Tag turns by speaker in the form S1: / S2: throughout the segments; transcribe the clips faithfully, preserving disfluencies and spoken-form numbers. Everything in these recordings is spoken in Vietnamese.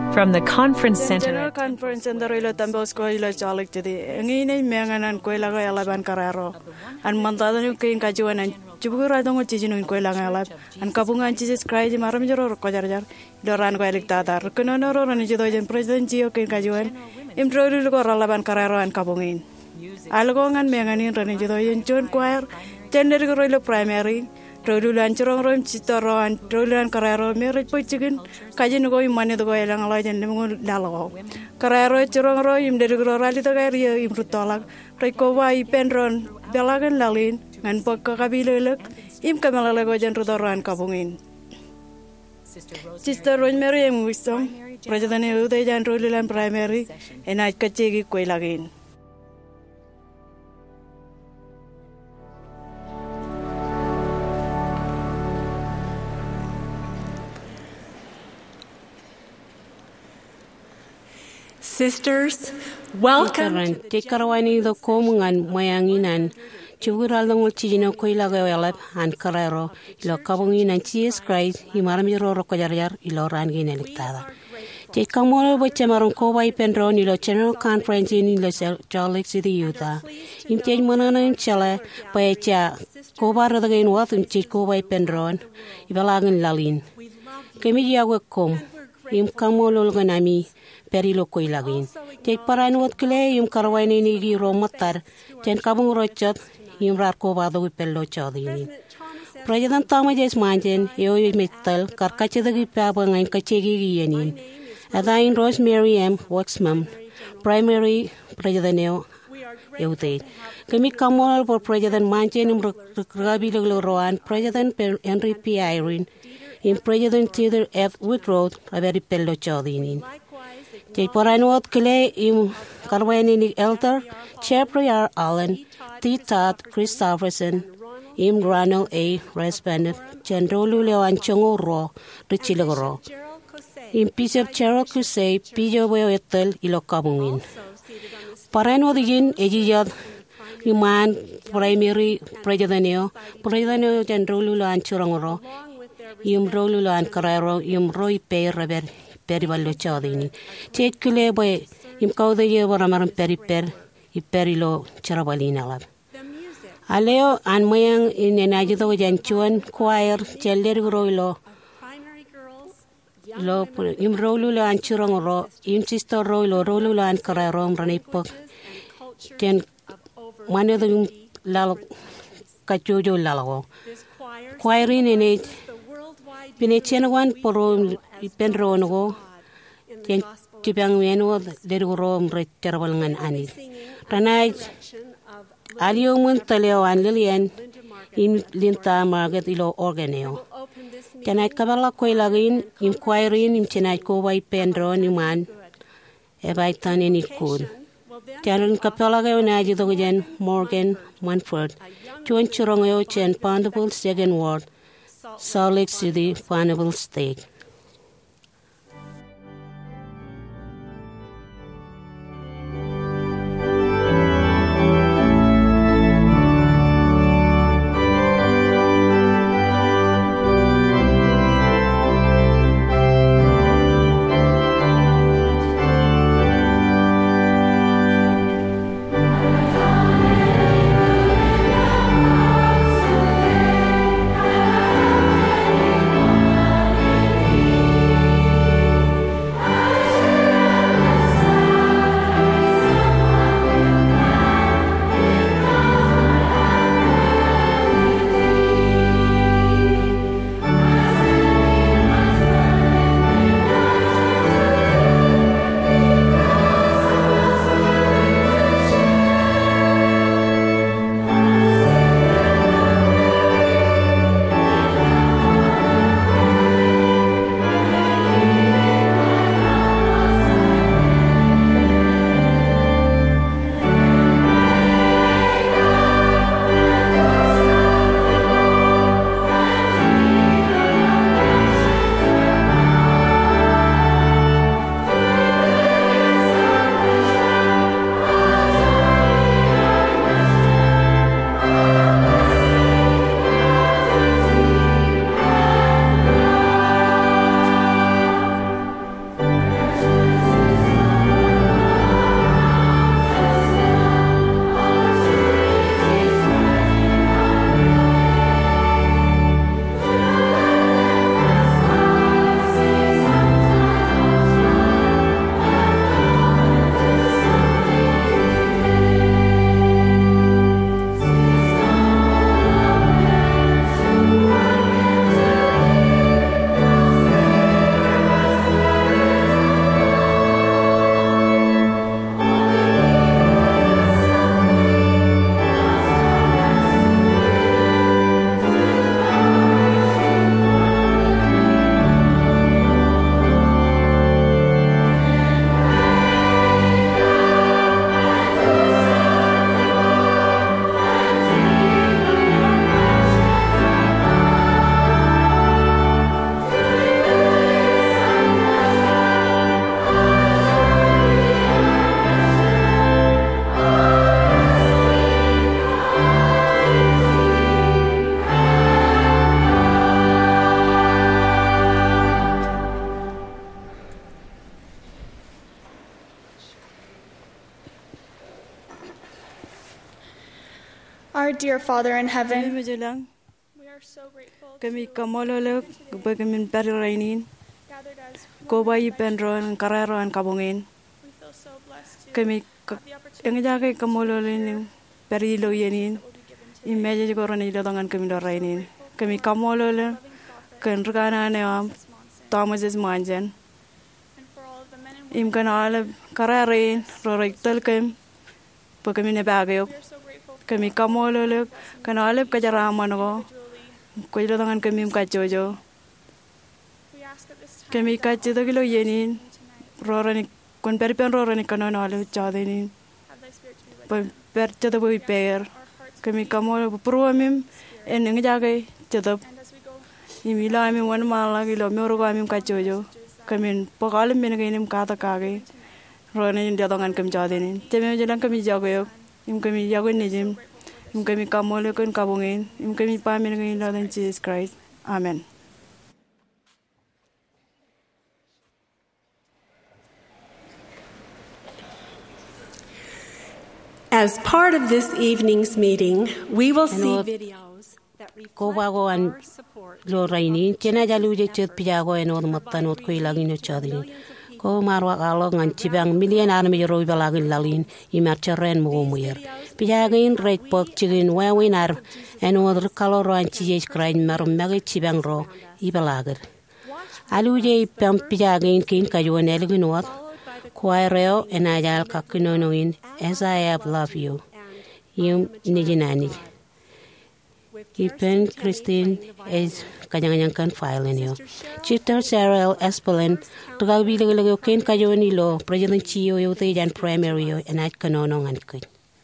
S1: From the conference center.
S2: General conference center ilo tambos ko ilo chalik jadi. Ngini menganan ko ila ko alaban kararo. An mantado ni kin kajuan an chubura dongo chijinu ko ila ngalap. An kabungan Jesus Christ maram jero ko jar jar. Doran ko elik tata. Kono no ro ni jido jen president jio kin kajuan. Imtro ilo ko alaban kararo an kabungin. Algongan menganin ro ni jido jen John choir. Gender ko ilo primary. Rolulan cerong rom citaran, rolulan karero merit pojigin, kaji nugo imane tugo elang ala jen lemungu dalago. Karero cerong rom im dari gro rali tugo area im rutolak, rekowa i penron belagan lalin, ngan pokka kabilelek, im kamalalago jen rutoran kabungin. Sister Rosemary im wisdom, President Uday jan rolulan primary, enaj kacegi koi lagin.
S1: Sisters, welcome.
S3: Tikarawani the Komungan Mayanginan, Chuguralong Chino Koilagawelep, and Carrero, Ilo Kabungin and Jesus Christ, Himaramiro Rokojar, Ilo Rangin Electada. Take Kamoro Bochamaron Kowai Pendron, Ilo General Conference in Ilo Jolly City, Utah. In Tej Monana in Chile, Paecha, Kobar the Gain Wath in Chikowai Pendron, Ivalagan Lalin. Kemidia Wakom, Im Kamolo Ganami. Perilo koilagin. Tej parain wat kile yum karwaini ni gi romatar. Jen kabung rochot yum rar ko bado wi pello chodini. President Thomas Manjen yo metal karkache dagi paba ngain kachegi gi yenin. Adain Rosemary M. Waxman, primary president yo yote. Kami kamol for President Manjen um rabilo roan President Henry P. Irene in President Theodore F. Woodrow a very pello chodini. Tej poranot kile im karwaini ni elder Jeffrey R. Allen, T. Todd Christopherson, im Ronald A. Respondent, Chandrolu Lewan Chongo Ro, Richilagoro. Im Bishop Gerald Kusei, Pijo Boetel, Ilo Kabungin. Parano digin ejiyad iman primary presidentio, presidentio Chandrolu Lewan Chorongoro, im Rolu Lewan Carrero, im Roy P. Rever. Perivallo chodini. Tej kule boy im kaude ye boramaram periper I perilo charabalina lab. Aleo an mayang in enajido janchuan choir chelder groilo. Lo im rolulo an churong ro im sister roilo rolulo an kararom ranipok. Ten mane the lal kachujo lalago. Choirin in it. Pinechenawan poro penronogo. Ten kibang meno dergorom recherbalngan ani. Ranaj alio mun taleo an lilian in linta marget ilo organeo. Janai kabala koilagin im choirin im chenai ko wai pendron iman ebai tan ini kun. Janun kapalaga unaji dogen Morgan Manford. Chuan churongo chen Pandable second ward. Salt Lake City, Panable State.
S4: dear Father in heaven,
S2: Kami majulang.
S4: we are so grateful
S2: Kami
S4: to
S2: kamololok. Kami kami perirainin.
S4: gathered as
S2: Ko bayi penron kararon kabungin.
S4: we feel so blessed to
S2: Kami
S4: have the opportunity
S2: yang jaga kamololin perilo yenin.
S4: that will be given to
S2: Imeja juga orang ini dengan kami dorainin. Kami kamololok. Kan rekana ne am Thomas is manjan.
S4: and for all of the men and women.
S2: Im kan ala kararin rorik telkem. Po kami ne bagayok.
S4: We are so grateful for
S2: Kami kamololok. Kan ala kajaraman ko.
S4: individually.
S2: Ko ilo dengan kami kacojo.
S4: We ask at this time
S2: Kami kaco to kilo yenin.
S4: tonight,
S2: Rorani kon peripen rorani kanon ala chadenin.
S4: have thy spirit to be with
S2: Po
S4: them.
S2: per chado po per.
S4: Our hearts
S2: Kami kamol purwamim en ngi jaga chado.
S4: and as we go
S2: Imila ami wan mala kilo mero ko ami kacojo. Kami pokalim min kainim kata kage. Rorani dia dengan kami chadenin. Teme jalan kami jago. Im kami jago nijim. Im kami kamol kon kabungin. Im kami pamin ngi ladan Jesus Christ. Amen.
S1: As part of this evening's meeting, we will see
S3: Ano,
S1: videos that
S3: ko
S1: reflect
S3: bago an
S1: our support
S3: lo raini chena jalu je chet pijago en od matanot ko ilagi no chadini ko marwa kalo ngan cibang million army ro balagin lalin i marcheren mo muyer pijagin rek pok chigin wa winar en od kalo ro an chije krain mar magi cibang ro i balagar alu je pam pijagin kin kayo nelgin od kwaireo en ajal kakino in as I have love you yum nijinani Ipen Christine is kanyang-kanyang file niyo. Chifter Sarah L. Espelin, tagabilag-lagaw kin kayo nilo, President Chio yung tayan primary yo, and at kanonongan ko.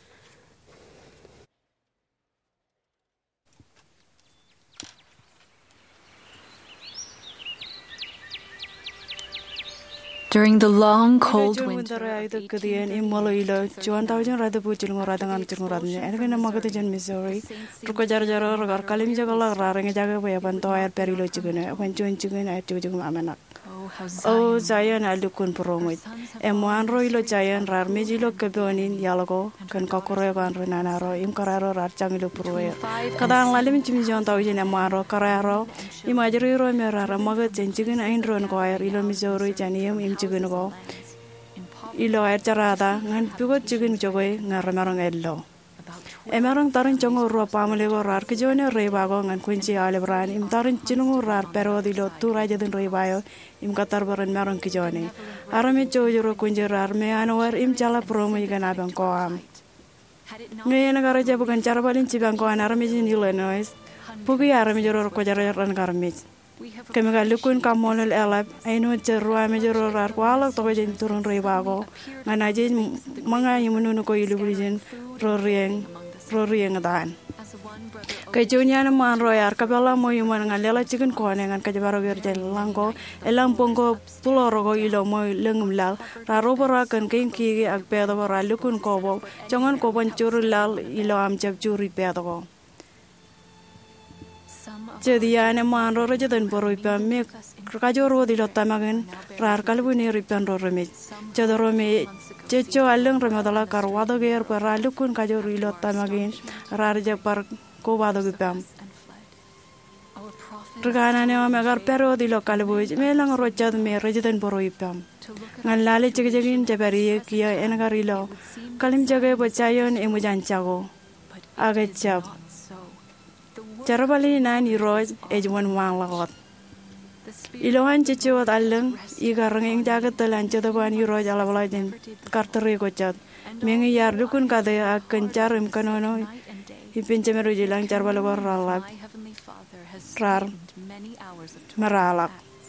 S5: During the long, cold
S2: John
S5: winter
S2: winter ay
S5: of
S2: to kadian imolo ilo John tawjan rada puchil ngorada ngan chil ngorada ne ene kana magata John Missouri ruko jar jar ragar kalim jagala rareng jaga baya banto air perilo chigene wan John chigene ay chugum amana
S5: oh, how
S2: o
S5: Zion
S2: Zion alukun promit emwan ro ilo Zion rar mejilo kebonin yalago kan kakure kan renana ro im kararo rar changilo proye kadang lalim chim John tawjan emwan ro kararo imajri ro merara magat chigene ain ron ko air ilo Missouri janiem im chigene go ilo air charada ngan pigo chigin jogoy ngaramarang ello emarang tarin chongo ro pamle go rar ke jone re bago ngan kunci ale bran im tarin chinungu rar pero dilo tura jadin re bayo im katar baran marang ke jone arame chojo ro kunji rar me anwar im chala promo igana bang ko am ngena gara jabu kan cara balin cibang ko arame jin Illinois pugi arame joro ko jara ran garmit kami kalukun kamolel elap aino cerua me joro rar kwalak to jin turun re bago ngana jin manga yimununu ko ilubujin ro rieng ro rieng dan kajunya na man royar kabela mo yuman ngalela chicken ko ngan kajabaro gerjel langko elang pongko puloro go ilo mo lengum lal raro bora kan kin ki ak pedo bora lukun ko bo jongon ko bon churu lal ilo am jab churi pedo go jadi ane man ro ro jadan boro ipa me kajoro dilo tamagen rar kalbuni ripan ro reme jadoro me Cecho aleng remadala karwado ger para lukun kajoro ilo tamagen rar japar ko wado gipam Regana ne ma gar pero di lokal boy me lang rochad me rejidan boro ipam ngan lale jegejegin jabari kia en garilo kalim jage bochayon emujan chago age chap Charabali nan iroj ejwan wang lagot Ilohan cecho aleng igarang ing jagat telan cedawan iroj alabalajin karteri kochat mengi yar dukun kade akan carim kanono ipin cemeru jilang carbalagor ralak rar meralak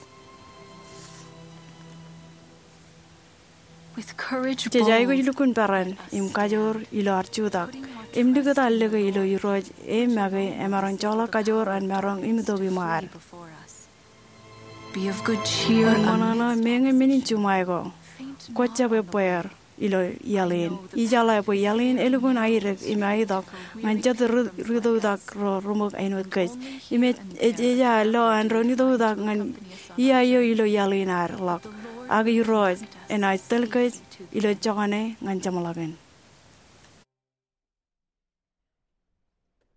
S2: Jajai ko ilukun paran im kajor ilo archudak im digat alle ko ilo iroj em mage emarang chola kajor an marang im togi mar
S5: Be of good cheer.
S2: manana menge minin chumai go kocha be poer ilo yalin ijala po yalin elukun aire im aidak nganchat rudo dak ro rumok ainut kais ime eja lo an roni do dak ngan iya yo ilo yalin ar lak agi roj en ai tel kais ilo chagane ngan chamalagen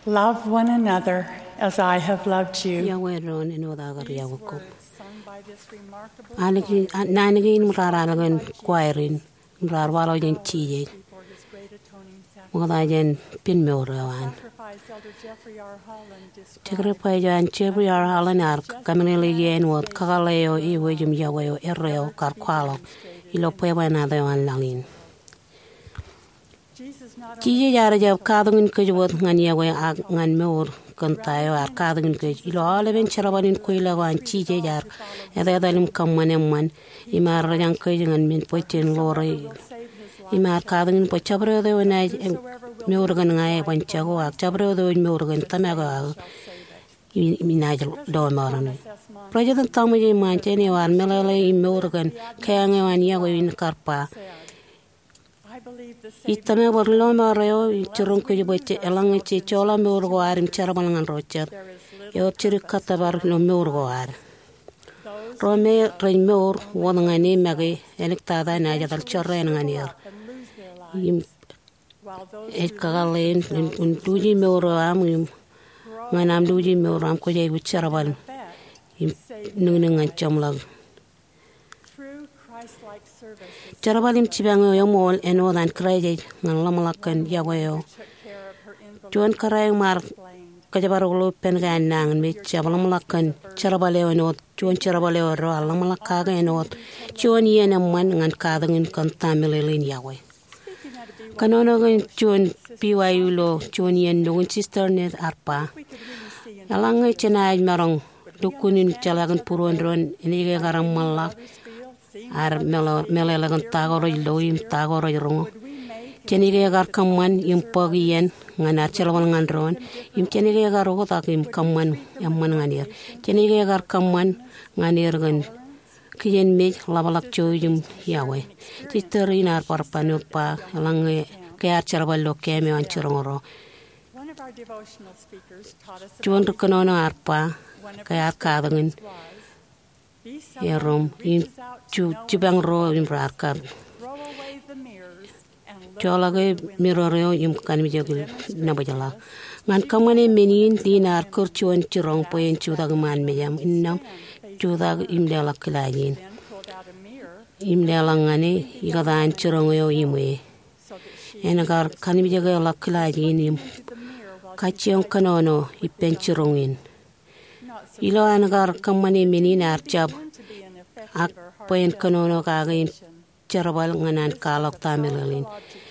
S6: Love one another as I have loved you.
S3: Yawe ron ino dagar yawe ko.
S6: Sung by this remarkable
S3: Anigi nanigi mraralagan choirin mrarwalo jen chije.
S6: for his great atoning sacrifice.
S3: Mga jen pin meorawan.
S6: Elder Jeffrey R. Holland described
S3: Chekre pa jan Jeffrey R. Holland ar kaminili yen wot kakaleo iwe jum yawe erreo karkwalo ilo pweba na dewan langin.
S6: Jesus not
S3: Chije jara jab kadungin kejwot ngan yawe ag ngan meor kantayo ar kadungin kej ilo aleben charabanin kuila wan chije jar eda dalim kamman emman imar rajang kej ngan min pochen lore imar kadungin po chabre de wana meor gan ngai panchago ak chabre de meor gan tamaga minaj do marane President tamaje manchene war melale meor gan kayang wan yawe in karpa
S6: I believe the
S3: Itame borlo mareo churung ko boche elang che chola meurgo arim charabalangan rocher yo chirik katabar lo meurgo ar rome rein meur wonangani magi enik tada na jadal chorre nganier im
S6: while those
S3: e kagalen un tuji meuro am im manam tuji meuro am ko jey charabal im nungngan chamlag
S6: true Christ-like service
S3: charabalim chibango yo mol eno dan kraje ngan lamalakan yawayo
S6: took care of her invalid
S3: Juan karayang mar kajabarolo pengan nang mi chabalam lakan charabaleo no juan charabaleo ro alam lakaga no juan yena man ngan kadangin kan tamilelin yawe kanono gan juan biwayu lo juan yen no sister net arpa alangai chenai marong dukunin chalagan puron ron ini ga garam malak ar melo melelagan tagoro loim tagoro rongo Chenige gar kamman im pagien ngana chelwal ngandron im chenige gar rota im kamman yamman nganir chenige gar kamman nganir gan kiyen me labalak choyum yawe titterinar parpanu pa lange kayar chelwal lo keme an chorongoro
S6: one of our devotional speakers taught us
S3: chuan konono arpa kayar kadangin
S6: be
S3: yerom im chu chibang ro im rakar
S6: throw away the mirrors and look
S3: Cholage miroreo im kan mi jogil na bajala ngan kamane menin dinar kurchuan chirong poyen chudag man meyam innam chudag im dela klayin
S6: then pulled out a mirror
S3: im dela ngane igadan chirong yo imwe
S6: so that she
S3: enagar kan mi jogil la klayin im
S6: to the mirror while
S3: kachion kanono ipen chirongin
S6: not so
S3: ilo anagar kamane menin archab
S6: to be an effective
S3: ak
S6: or
S3: poyen kanono kagin charabal nganan kalok tamelelin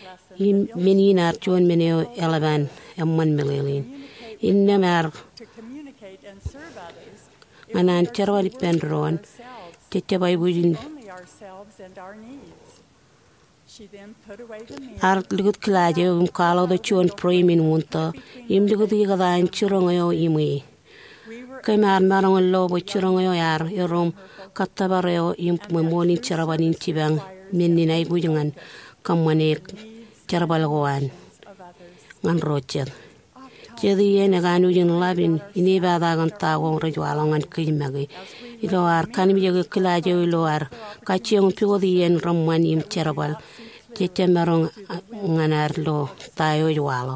S3: im menin archuan meneo eleven amman melelin innamar
S6: to communicate and serve others
S3: nganan charwali pendron
S6: ourselves
S3: tetebay bujin
S6: only ourselves and our needs. She then put away the mirror
S3: ar ligut klaje um kalo do chuan premin munta im ligut igadan churongo imi
S6: we were
S3: kemar marong lo bo churongo yar yorom katabareo im momoni charabanin tibang menninay bujingan kamane charabal goan
S6: of others.
S3: ngan rocher jadi yene ganu jin labin ini bada gan tawo rejwalangan kimagi ilo ar kan mi joge klaje ilo ar kachiong piodi yen ramman im charabal tete marong nganar lo tayo jwalo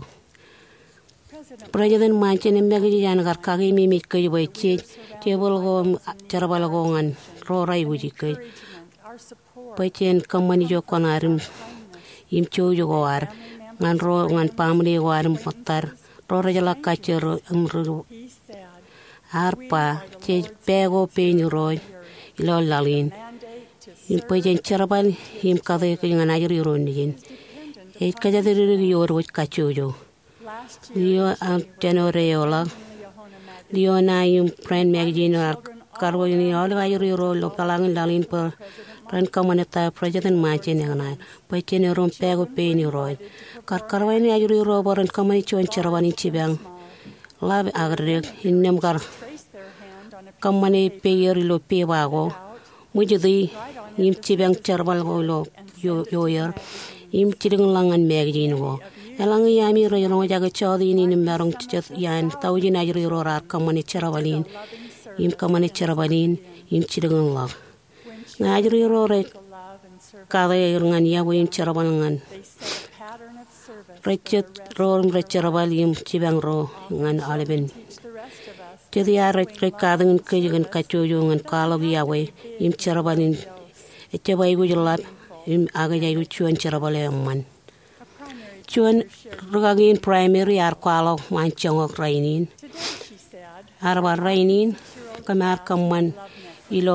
S3: President manchen megi jan gar kagi mi mi kay boy chi tebol go charabal go ngan ro rai buji kay
S6: Our support
S3: pachen kamani jo konarim im chojo go ar ngan ro ngan pamri go arim patar ro rajala kachero amru
S6: he said
S3: arpa che pego peñu roy ilo lalin
S6: mandate to
S3: im pachen charabal im kade ko ngana yiri ro nigin e kaja de yor wo kachojo
S6: last year
S3: Lio an tenore yola Lio na im friend magazine ar karbo ni ole va yiri ro lo kalang lalin per ran kamaneta president manchen ngana pachen rom pego peñu roy kar karwani ayuri ro boran kamani chon charwani chibang lab agre innem gar
S6: place their hand on a
S3: kamani peyeri lo pewago mujudi im chibang charbal go lo yo yo yer im chiding langan magazine go elang yami ro yo jaga chodi ni nim marong chet yan tawji na ayuri ro rar kamani charwalin im kamani charwalin im chiding lang na ayuri ro re
S6: love and service.
S3: kade ngan ya wo im charwalangan
S6: They set a pattern of service
S3: Recet ro recerabal yim cibang ro ngan aleben.
S6: teach the rest of us
S3: Jadi ya recadeng kejigan kacoyo ngan kalau giawe yim cerabalin. Eceba ibu jelat yim aga jayu cuan cerabal man.
S6: a primary
S3: Cuan rugagin primary ar kalau wancongok rainin.
S6: today, she said,
S3: Arba rainin kamar kaman ilo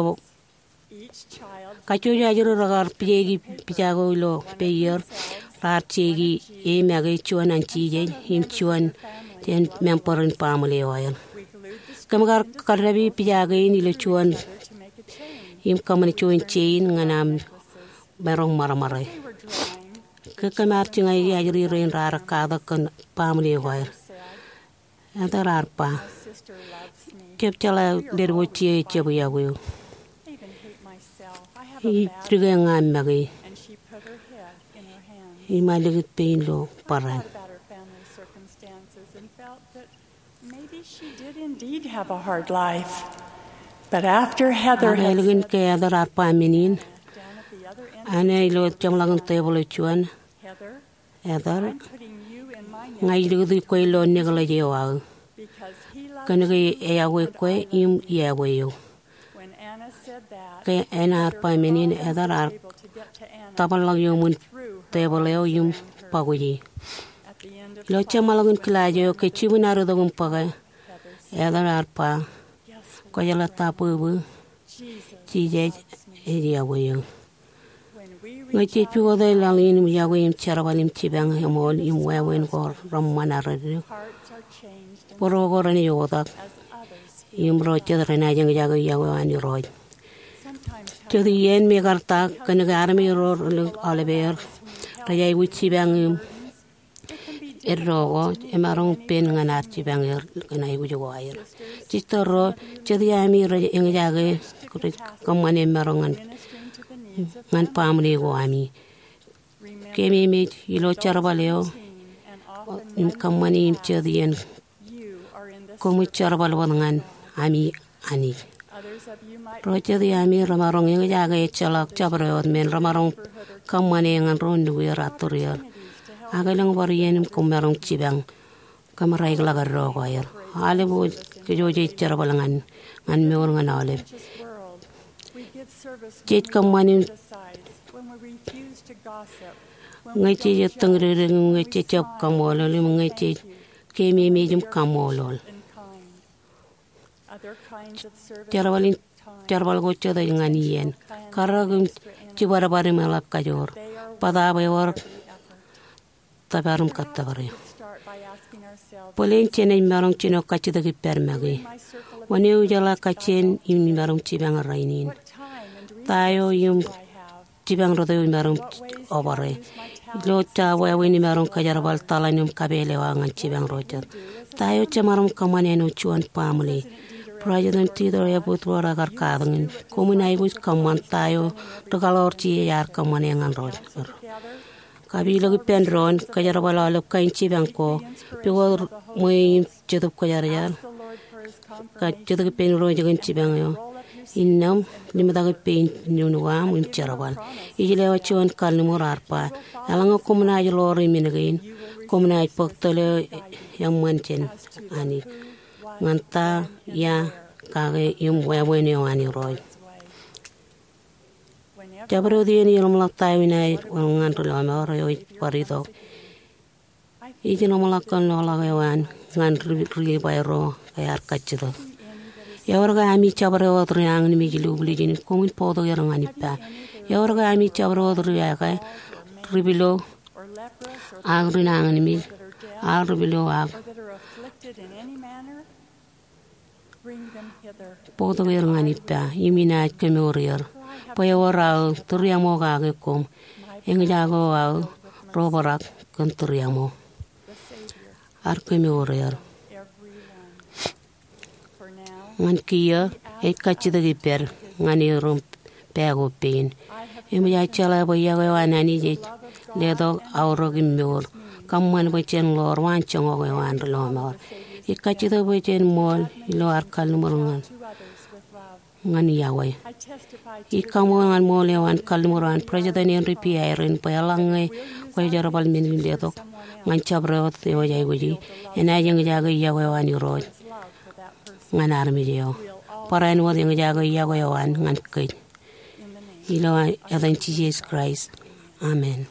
S6: each child
S3: kacoyo ajuru ragar pijegi pijago ilo peyer rar cegi e magi cuan ancije yim cuan ten memporin pamule wayan.
S6: we glued the
S3: Kamagar karabi pijagain ilo cuan
S6: to make a change.
S3: yim kamani cuan chain nganam barong maramarai.
S6: They were drawing,
S3: Ke kamar cingai ajuri rain rara kada kan pamule wayan.
S6: said,
S3: Anta rar pa.
S6: my sister loves me.
S3: Kep chala lerwo cie cebu yagu.
S6: I even hate myself. I have a
S3: I
S6: bad
S3: triga ngam magi.
S6: and she put her head in her hands.
S3: I maligit pain lo
S6: I
S3: paran.
S6: thought about her family circumstances and felt that maybe she did indeed have a hard life. But after Heather had
S3: Agaligin
S6: said
S3: kaya dar ar pa minin.
S6: down at the other end,
S3: Ane ilo jamlagan tebolo cuan.
S6: Heather,
S3: Edar
S6: I'm putting you in my net
S3: ngai ligit ko ilo negala jewa.
S6: because he loves
S3: Kanagi
S6: you.
S3: eyawe ko im yawe yo.
S6: When Anna said that,
S3: Kaya ena ar pa minin edar ar
S6: able to get to Anna
S3: tabal lag yo mun
S6: through her
S3: tebolo yo yum paguji.
S6: at the end of
S3: Lo
S6: the
S3: jamlagan kilaje yo ke cibun ar dogum paga.
S6: Heather
S3: Edar ar pa
S6: yes,
S3: ko jala tapu bu
S6: Jesus
S3: cije eyawe yo.
S6: when we
S3: Ngai
S6: reach
S3: ci
S6: out,
S3: piwo dai langin mi yago im charabalim cibang amol im wewen ko ramana radio.
S6: hearts are changed and
S3: Poro ko rani yoda
S6: as others
S3: im ro chedre na jang jago yago ani roj.
S6: sometimes
S3: Jadi yen mi garta kan garmi ro alber rayai wi cibang im
S6: it can be
S3: errogo emarong pen nganar cibang er kanai wi jogo air. Citoro jadi ami ro ing jago kamane marongan
S6: ministering to the needs of
S3: ngan pamli go ami.
S6: remember
S3: Kemi mi ilo charabaleo
S6: and often
S3: im kamani im jadi yen
S6: you are in this
S3: komu charbal wangan ami ani.
S6: others of you might
S3: Roche di ami ramarong yang jaga echalak cabrot men ramarong kamane ngan rondu raturier. Aga lang warien kumarong cibang kamarai glagar rogoyer. Ale bo kejoje charbalangan ngan meor ngan ale.
S6: world we give service
S3: Jet kamani
S6: besides when we refuse to gossip
S3: ngai ci tengre ngai ci chap kamolo lim ngai ci kemi mejum kamolol.
S6: and kind other kinds of service
S3: Charbalin charbal go choda ngan yen. Karagum ci barabari malak kajor. Pada bayor tabarum katabare.
S6: start by asking ourselves
S3: Polen chene marong chino kachi dagi permagi.
S6: my circle of
S3: Wane ujala kachen im marong chibang rainin.
S6: time and resources
S3: Tayo yung
S6: I have
S3: chibang rodo yung marong obare. Lo chawa wini marong kajarabal talan yung kabele wangan chibang rocher. Tayo chamarong kamane no chuan pamuli. President Tidor ya putro ragar kadangin. Kumunay bus kaman tayo regalor chi yar kamane ngan rocher. Kabila ki penron kajarabal alop kain chibang ko. Pigo muy chetup kajarayar.
S6: the Lord for his comfort
S3: Ka chetup penro jagan chibang yo. Innam limadaga pen nyunuam im charabal. Ijile wachuan kalnumur arpa. Alanga kumunay lori minagain. Kumunay pagtole yang manchen ani. Nganta ya kage yung wewen yo ani roy.
S6: whenever
S3: Jabro di ni yung malak tayo na ngan tulama roy parito. Ijino malakan no lagawan ngan ri bayro kayar kachito. Yawarga ami chabro otro yang ni mijilu bulijin komun podo yarang ani pa. Yawarga ami chabro otro ya kay ribilo
S6: or leprous or
S3: agri nang ni mi agribilo ag
S6: that are afflicted in any manner bring them hither
S3: podo yarang ani pa imina kemorier. Payawara turiamo gage kom engjago au robarak kan turiamo
S6: the Savior
S3: ar kemorier.
S6: everyone for now
S3: Ngan kia e kachida gi per ngani rum pego pin. Imi ya chala ba ya wa nani je le do awro gi mor kamman ba chen lor wan chongo ga wan lo mor. E kachida ba chen mol lo ar kal mor ngan.
S6: to others with love
S3: ngan Yahweh.
S6: I testify to
S3: I kamuan molewan kalmuran President Henry P. Iron payalange ko jarabal min letok ngan chabrot yo jay goji ena jeng jaga Yahweh wan yoro ngan armi yo paran wad yang jaga Yahweh wan ngan kay ilo adan Jesus Christ. Amen.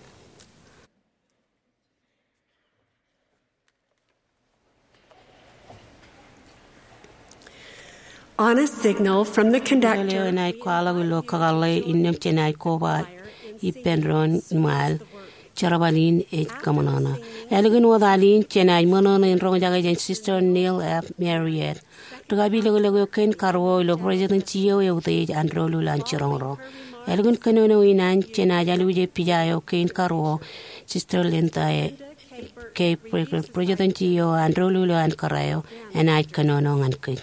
S1: On a signal from the conductor,
S3: Nai kwala wilo kagale inem chenai koba ipenron mal charabalin et kamonana. Elegin wadalin chenai monona in rong jaga jen sister Neil F. Marriott. Tugabi lego lego ken karwo ilo president chiyo yautai andro lulan chirongro. Elegin kanono inan chenai jalu je pijayo ken karwo sister Linta ke president chiyo andro lulan karayo and I kanono ngan kay.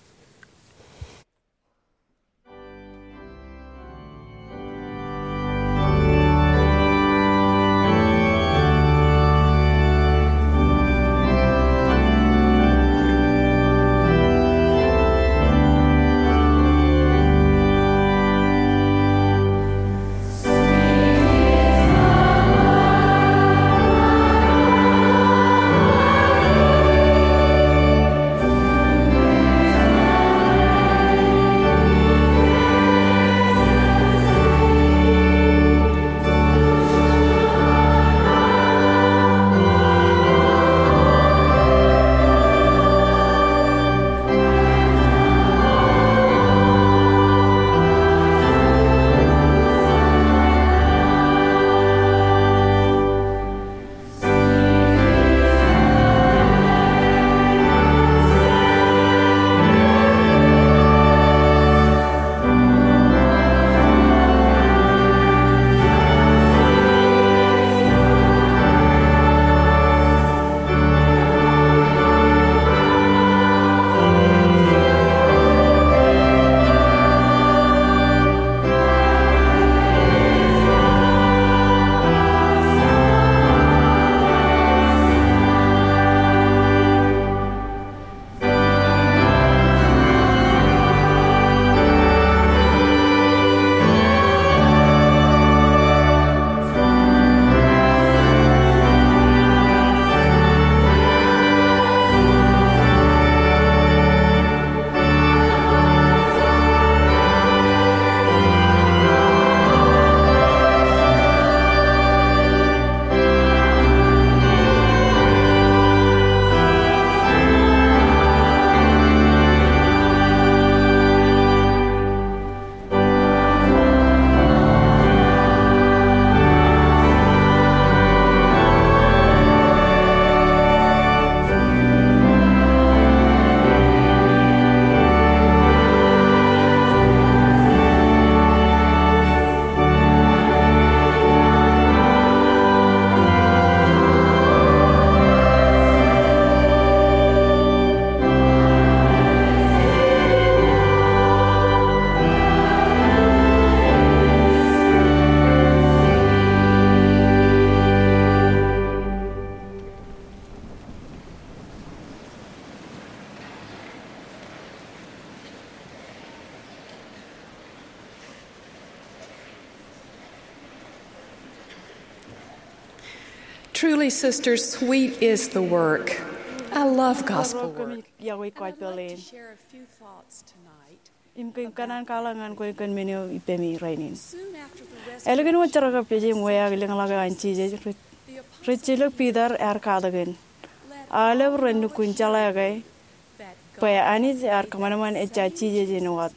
S7: Truly, sisters, sweet is the work. I love gospel work.
S2: Yahweh
S7: And
S2: quite
S7: I'd like
S2: Berlin.
S7: to share a few thoughts tonight.
S2: Im kin kanan kalangan ko kan menyo ipemi rainin.
S7: Soon after the
S2: Elgin
S7: resurrection,
S2: wa charaga peje moya giling laga anchi je
S7: the
S2: richilo pidar er kadagen.
S7: led
S2: Ale rendu kunchala gai
S7: that
S2: paya ani je er kamanaman e chachi je jenwat.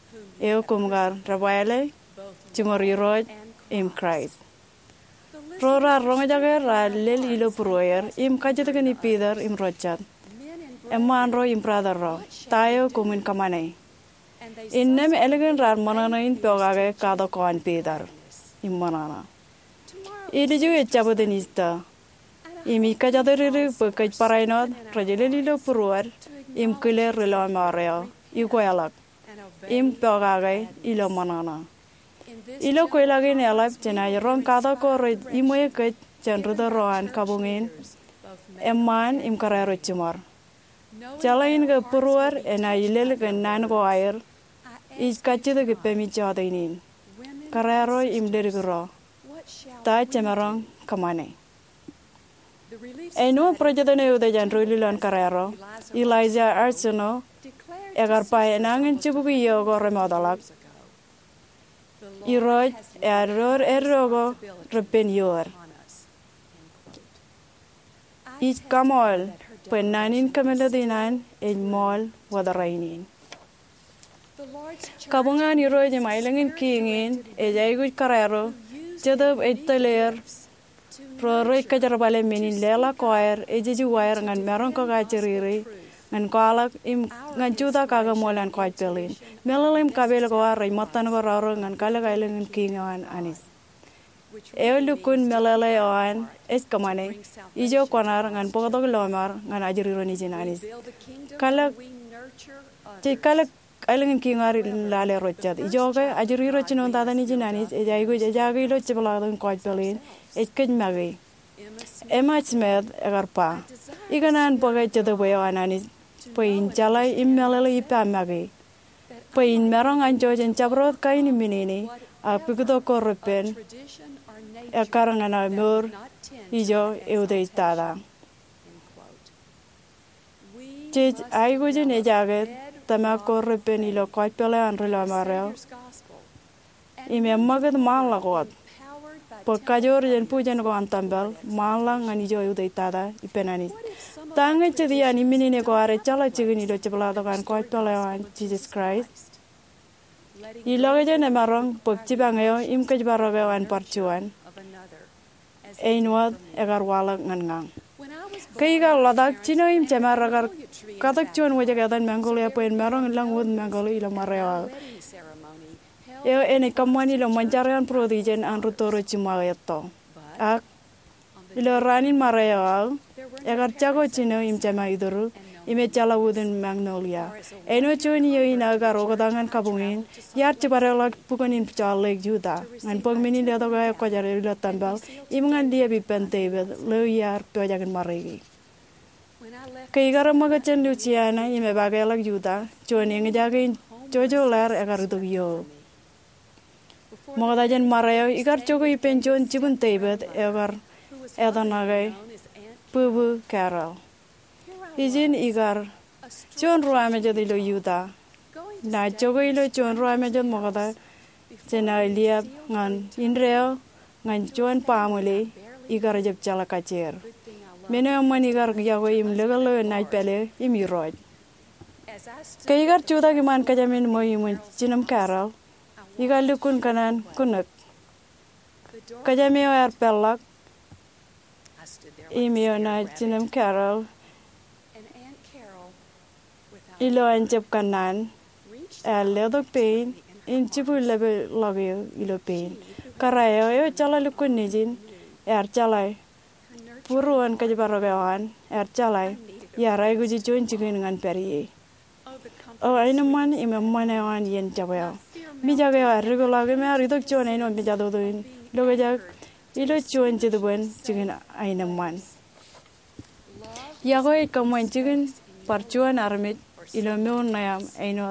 S2: Eo kumgar rabaile chimori roj im Christ. Rora ronga jaga ra lel ilo proyer im kajeta gani pidar im rochat. Emman ro im brother ro. Tayo kumin kamanai.
S7: and they
S2: Innem elegant rar manana in pogage kada koan pidar im manana. Ili ju echabu denista. Imi kajadere pekaj parainod rajelelilo proyer im kile relo mareo. Igualak. Im pogage ilo manana. Ilo koilagi ne alap chena ron kada ko ro imoye ke chenrudo roan kabungin. Emman im karero chimar. Chalain ke puruar ena ilel ke nan ko air. is kachida ke pemi chada inin. Karero im derigro. Ta chemarong kamane. Eno project ne ude jan rulilan karero. Elijah Arsenault egar pai nangin chibugi yogo remodalak. Iroj error errogo repen yor. Ich kamol penanin kameladinan en mol wadarainin. Kabungan iroj mailangin kingin ejaigut karero jadab ettaler Roroi kajarbale menin lela koer ejeji wire ngan merong ko gachiriri ngan kolak im ngan juta kaga molan koit pelin melalim kabel ko arai matan ko roro ngan kala kailengan kingan anis eolukun melale oan es kamane ijo konar ngan pokodok lomar ngan ajiriro ni jinanis kala je kala kailengan kingar lale rochat ijo ke ajiriro chinon tada ni jinanis ejaigo ejagi lo chibladon koit pelin ekej magi Emma Smith agarpa iganan pogai chado boyo anani poin chalai immelale ipa magi poin merong anjo jen chabrot kaini minini apikudo korpen akarangana mur ijo eude tada jej aigo jen ejaget tama korpen ilo koipele anrilo mareo ime maget malagot Pokajor jen pujan ko antambal malang ani jo uday tada ipenani. Tanga chedi ani minine ko are chala chigini do chebla kan ko tolewan Jesus Christ. Iloge jen emarong pokchi bangayo im kaj baroge wan parchuan. Einwad egar wala ngangang. Kai ga ladak chino im chemaragar katak chuan waja gadan Mongolia poin marong lang wud Mongolia ilo marewa. Eo ene kamani lo manjarian prodigen an rutoro chimaeto. Ak ilo ranin mareo egar chago chino im chama iduru ime chala wudin Magnolia. Eno choni yo ina agar ogodangan kabungin yar chibarelak pukonin chalek juda. Ngan pogmini le doga ko jare lo tambal im ngan dia bi pentebe lo yar tojagan maregi. Kai gara magachen Luciana ime bagelak juda choni ngejagin jojo lar egar dugyo. Mogadajan mareo igar chogo ipenjon chibun tebet egar edanagai pubu Carol. Ijin igar chon ruame jadi lo yuda. Na chogo ilo chon ruame jad mogada jena liap ngan inreo ngan chon pamuli igar jeb chala kacer. Mene amman igar yago im legalo nai pele im iroj. Kai igar chuda giman kajamin mo imun chinam Carol. Igal lukun kanan kunak. Kajameo ar pelak. Imeo na chinam Carol. Ilo anjep kanan. El ledo pain. In chipu lebe lagyo ilo pain. Karayo eo chala lukun nijin. Er chalai. Puruan kajabarogawan. Er chalai. Yarai guji chun chikin ngan periye. Oh aynaman imemanewan yen chabeo. Mijaga regular me aridok chon eno mijado doin loga jak ilo chon chiduen chicken aina man yago e kaman chicken parchuan armit ilo meon nayam eno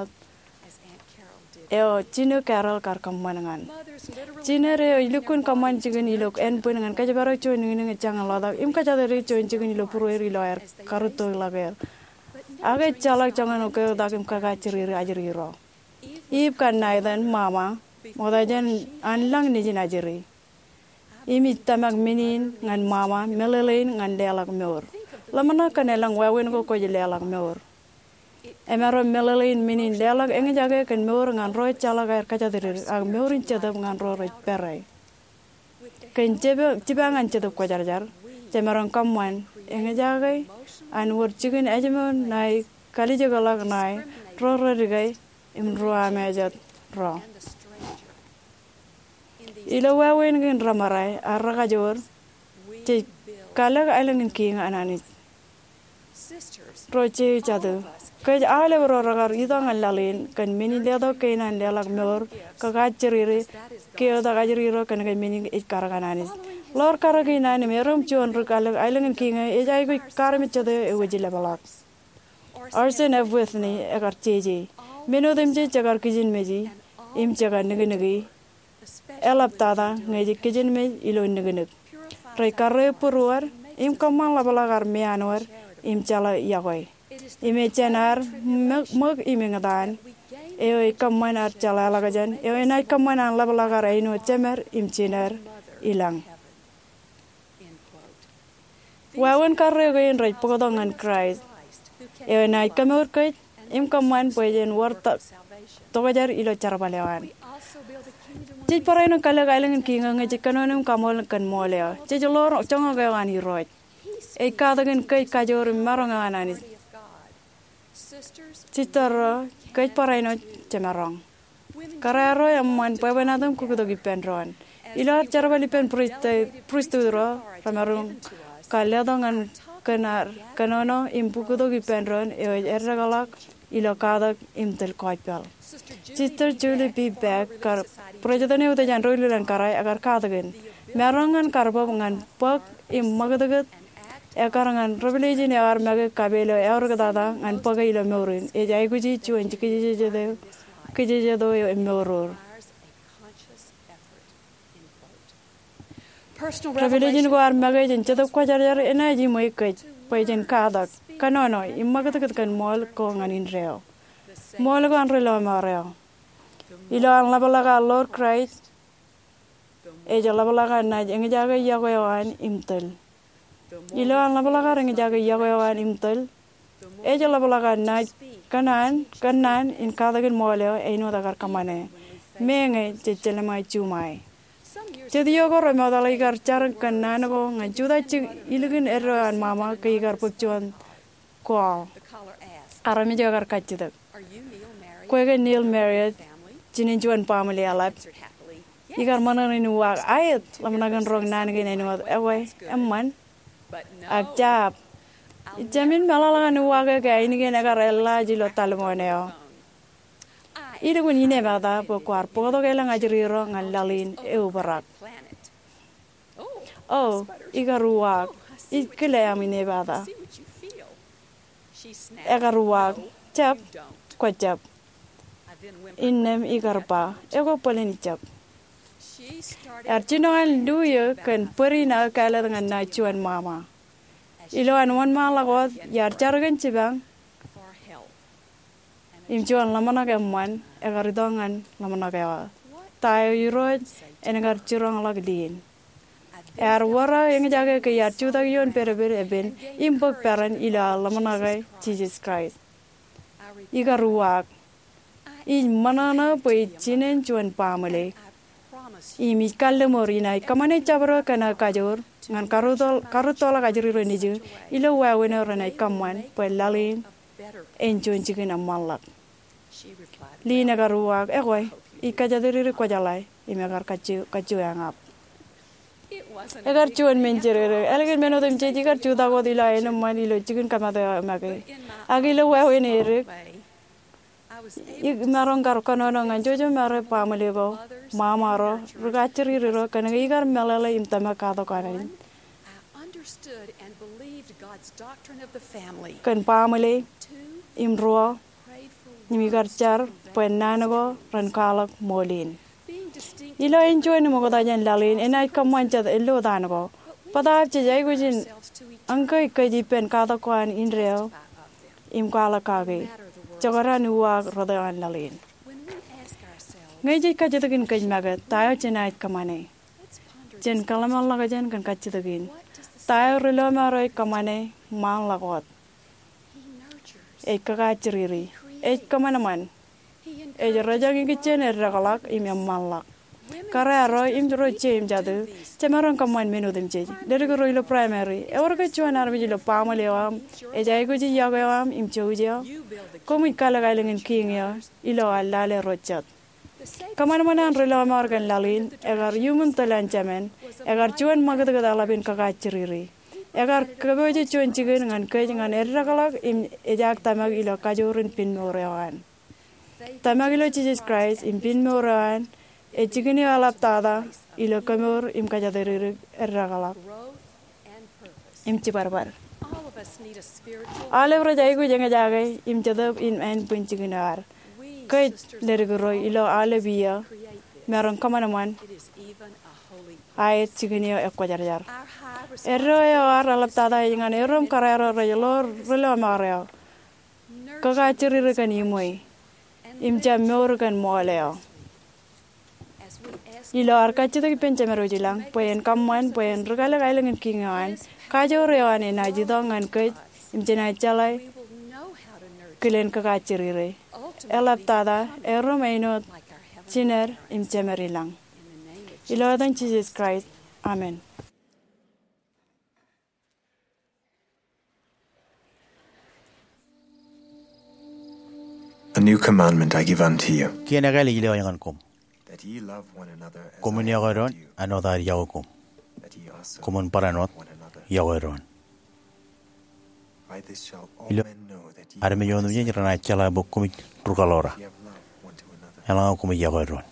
S2: eo chino Carol kar kamanangan chinere ilukun kaman chicken ilo en punangan kajabaro chon ngi chang lada im kajadere chon chicken ilo puro ilo er karuto lager age chalak changan oke dakim kaga chiri ajiri ro Ip kan naidan mama, modajan anlang nijin ajiri. Imi tamak minin ngan mama melelein ngan delak meur. Lamana kan elang wawen ko ko jelak meur. Emaro melelein minin delak enga jaga kan meur ngan roy chala gair kaca diri ag meurin cedap ngan roy perai. Kan cebe cibangan cedap ko jarjar. Cemarong kamuan enga jaga an wor chicken ajamon nai kali jagalak nai ro ro digai im roa mejat ro ilo wawen gen ramarai araga jor che kala alang king anani ro che chadu kai ale ro ragar idang alalin kan mini ledo kainan lelak mor ka gachiri ke da gajiri ro kan ga mini ik karaganani lor karagina ni merum chon ro kala alang king e jai ko karmi chade e wajila balak arsen of with ni agar cheji Meno dem je jagar kijin meji im jagar nigi nigi elap tada ngeji kijin me ilo nigi nigi rai karre puruar im kamal labalagar me anwar im chala yagoy ime chenar mag ime ngadan eo ikaman ar chala lagajan eo enai kaman an labalagar aino chemer im chenar ilang wawan karre goyin rai pogodongan Christ eo enai kamur kaj im kaman pojen warta togajar ilo charbalewan Cik parai nung kala kala ngin kinga ngai cik kanonum kamol kan molea. Cik lor chonga ga ani roit. E kada ngin kai kajor marong anani. Cik tar kai parai no cemarong. Kararo yang man pa banadam kukudo gipendron. Ila charbali pen priste pristudro ramarung kala dongan kanar kanono impukudo gipendron e erragalak ilo kada imtel koipel. Sister Julie be back kar projadane uta jan roilan karai agar kadagen merongan karbo ngan pak im magadagat ekarangan revelation yar mag kabelo yar gadada ngan pagailo meurin e jai guji chuan chikije jede kije do meuror revelation go ar mag jen chedo kwajar yar enaji moi kai pajen kadak kanono im magadagat kan mol ko ngan in reo Mole go anre lo mareo. Ilo ang labalaga Lord Christ. Eja labalaga na ngi jaga yago yawan imtel. Ilo ang labalaga ngi jaga yago yawan imtel. Eja labalaga na kanan kanan in kadagen moleo eino dagar kamane. Menge chechele mai chumai. Jadi yo go remo dalai gar char kanan go ngajuda chi ilugin erro an mama kai gar pukchuan ko. Arami jagar kachidak. Kwega Neil married jinin juan family alap igar mana ni wag ayat lamnagan rong nan gin ni wag away amman akjab jamin malalangan wag ga ini gin agar ella jilo talmoneo idu kun ine bada po kwar po do gela ngajriro ngalalin e ubarak oh igar wag ikle amine bada agar wag chap kwajab Innem igarpa, ego paling icap. Arjinoan duya kan perina kala dengan nacuan mama. Iloan wan malagot yar jargan cibang. Imcuan lamana keman, egar dongan lamana kewa. Tayo irod enegar curang lagdin. Er wara yang jaga ke yar cuta yon pere-pere eben impok peran ila lamana ke Jesus Christ. Igar ruak. I manana poi chinen chuan pamale I mi kalle morina kamane chabro kana kajor ngan karutol karutola kajri ro niju ilo wa wena ro nai kamwan poi lalin en chuan chikin amalak lina garuak egoi I kajadiri ro kwajalai I megar kachu kachu angap egar chuan menjere elgen menodem cheji gar chuda go dila en mani lo chikin kamada mage agilo wa wena re Marong kar kanono nganjojo mare pamale go mamaro rugachiri ro kana igar melala imtama kado kana kan pamale imro nimigar char penanago rankalak molin ilo enjoy ni mogo dajan lalin enai kamancha elo danago pada chejai gujin angkai kaji pen kado kwan inreo imkala kage Jogaran uak rodawan lalin. Ngaji kajatagin kaj magat tayo chenait kamane. Jen kalamal lagajan kan kajatagin. Tayo relo maroy kamane mang lagot. Ek kakachiriri. Ek kamanaman. Ek rajang ikichen erragalak imyam malak. Kara roy im roy chem jadu. Cemarang kaman menu dem cej. Dari ko roy lo primary. Eor ka chuan arbi lo pamalewam. Ejai ko ji yagawam im chouja. Komi kala gailengin king ya. Ilo alale rochat. Kaman manan relo margan lalin. Egar human talanchamen. Egar chuan magad gadalabin kakachiriri. Egar kaboji chuan chigen ngan kaj ngan erragalak im ejak tamag ilo kajorin pin morewan. Tamag ilo Jesus Christ im pin morewan. E chikini alap tada ilo kamur im kajadiri erragalak im chibarbar ale bro jai gu janga jagai im chadab in en pun chikinar kai lergro ilo alebia meron kamanaman ay tigini ekwajar erro yo aralap tada ingan erom karero relo relo mareo kaga ciri kan imoi imja meur kan moleo ilo arka chito kipenche mero jilang poen kamman poen regala kailangan kingan kajo rewan na jidongan ke imjena jalai kilen kaga ciri re elap tada erro maino chiner imje merilang ilo dan Jesus Christ amen.
S8: A new commandment I give unto you,
S9: Kiena gali ile yang kom.
S8: that ye love one another as
S9: Komun
S8: I loved
S9: yagoron
S8: you,
S9: another yagokom.
S8: that ye also
S9: Komun
S8: love
S9: paranot
S8: one another.
S9: yagoron.
S8: By this shall all
S9: Ilo
S8: men know that ye
S9: arme yonu jen rana chala bokum rukalora.
S8: ye have loved one to another.
S9: Elang kum yagoron.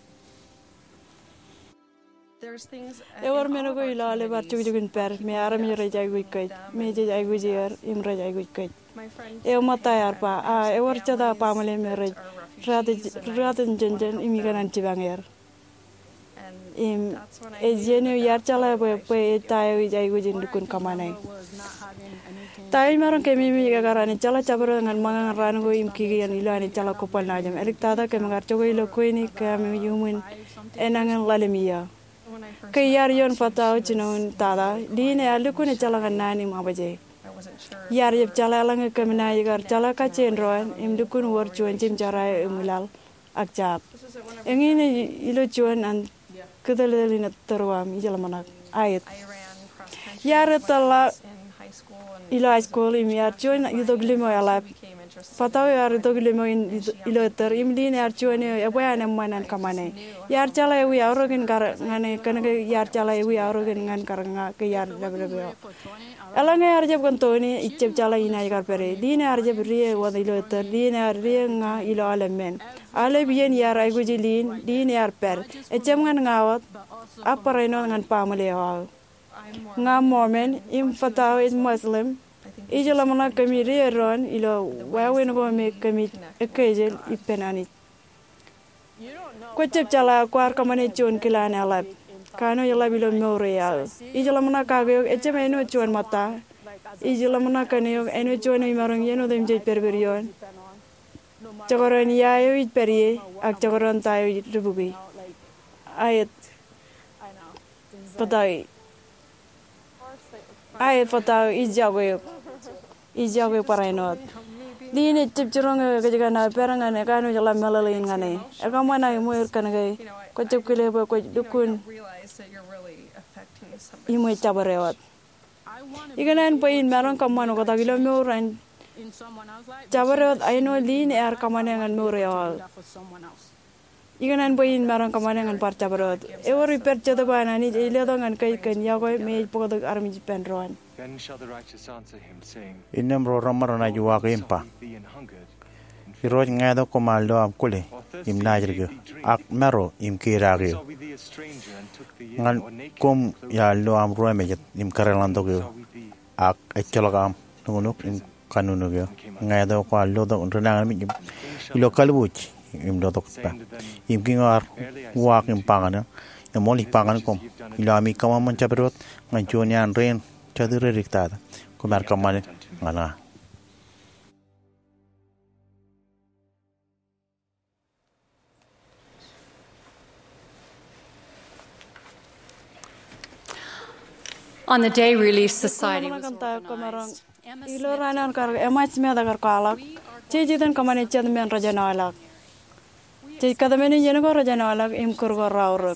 S2: Ewer meno go ilo ale bar chugu jugun per me ara mi reja guikai me je jai gujier im reja guikai e mata yar pa a ewer chada pa male me rej rat rat jenjen imiganan cibanger im e jenu yar chala bo pe tayo jai gujin dukun kamanai tayo maron ke mi mi garani chala cabro dengan mangan ran go im kigian ilo ani chala kopal najam elik tada ke mangar chogo ilo ko ini ke mi yumun enangan lalemia kayar yon fatao chinon tada dine alukune chalangan nani mabaje yar yep chalalang kemna yigar chalaka chenroan imdukun wor chuan chim charai umulal akjap engine ilo chuan an kedelelina terwam ijalamanak ayat yar tala ilo high school im yar chuan idoglimo alap fatao yar idoglimo ilo ter imdine yar chuan yabuan manan kamane yar chala ewi aurogin gar ngane kanake yar chala ewi aurogin ngan karanga ke yar labrabyo alanga yar jeb kon toni ichep chala ina gar pere dine yar jeb rie wadilo ter dine yar rie nga ilo alemen ale bien yar ay gujilin dine yar per echem ngan ngawat apareno ngan pamale wa nga mormon im fatao is muslim ijala mana kami rie ron ilo wawen go me kami ekejel ipenani ko cep chala kwar kamane chon kilane alap kano yala bilo more ya ijala mana kage echeme no chon mata ijala mana kane eno chon imarong yeno dem je perberion chagoron yayo it perie ak chagoron tayo rubugi ayat patai ayat patai ijago ijago parainot dine cip cirong ke jaga na perangan e kanu jala melalin ngane e kamana moir kan gai ko cip kile ba ko dukun imo cabarewat iganan pain marang kamano ko tagilo moran cabarewat aino dine ar kamana ngan morewa iganan pain marang kamana ngan par cabarewat e wori per chada bana ni ile do ngan kai kan ya ko me pokot armi penron.
S10: Then shall the righteous answer him, saying,
S9: Inem ro ramaro na juwa ke impa.
S10: Thee and hungered,
S9: Iroj ngado ko maldo am kule im najrige ak mero im kirage.
S10: saw we thee a stranger and took thee in,
S9: Ngan
S10: or naked,
S9: kom ya lo am ro me im karelando ge
S10: saw we thee,
S9: ak echelagam nunuk im kanunu ge ngado ko aldo do renangan mi ilo kalbuch im do pa im kingar wak im pangana im molik pangan kom ilo ami kama manchabrot nganchonian ren chadure riktada kumar kamane ngana.
S5: On the day Relief Society was organized,
S2: ilo ranan kar emach me da kar kalak che jidan kamane chad men rajana alak che kadamene yen go rajana alak im kur go raur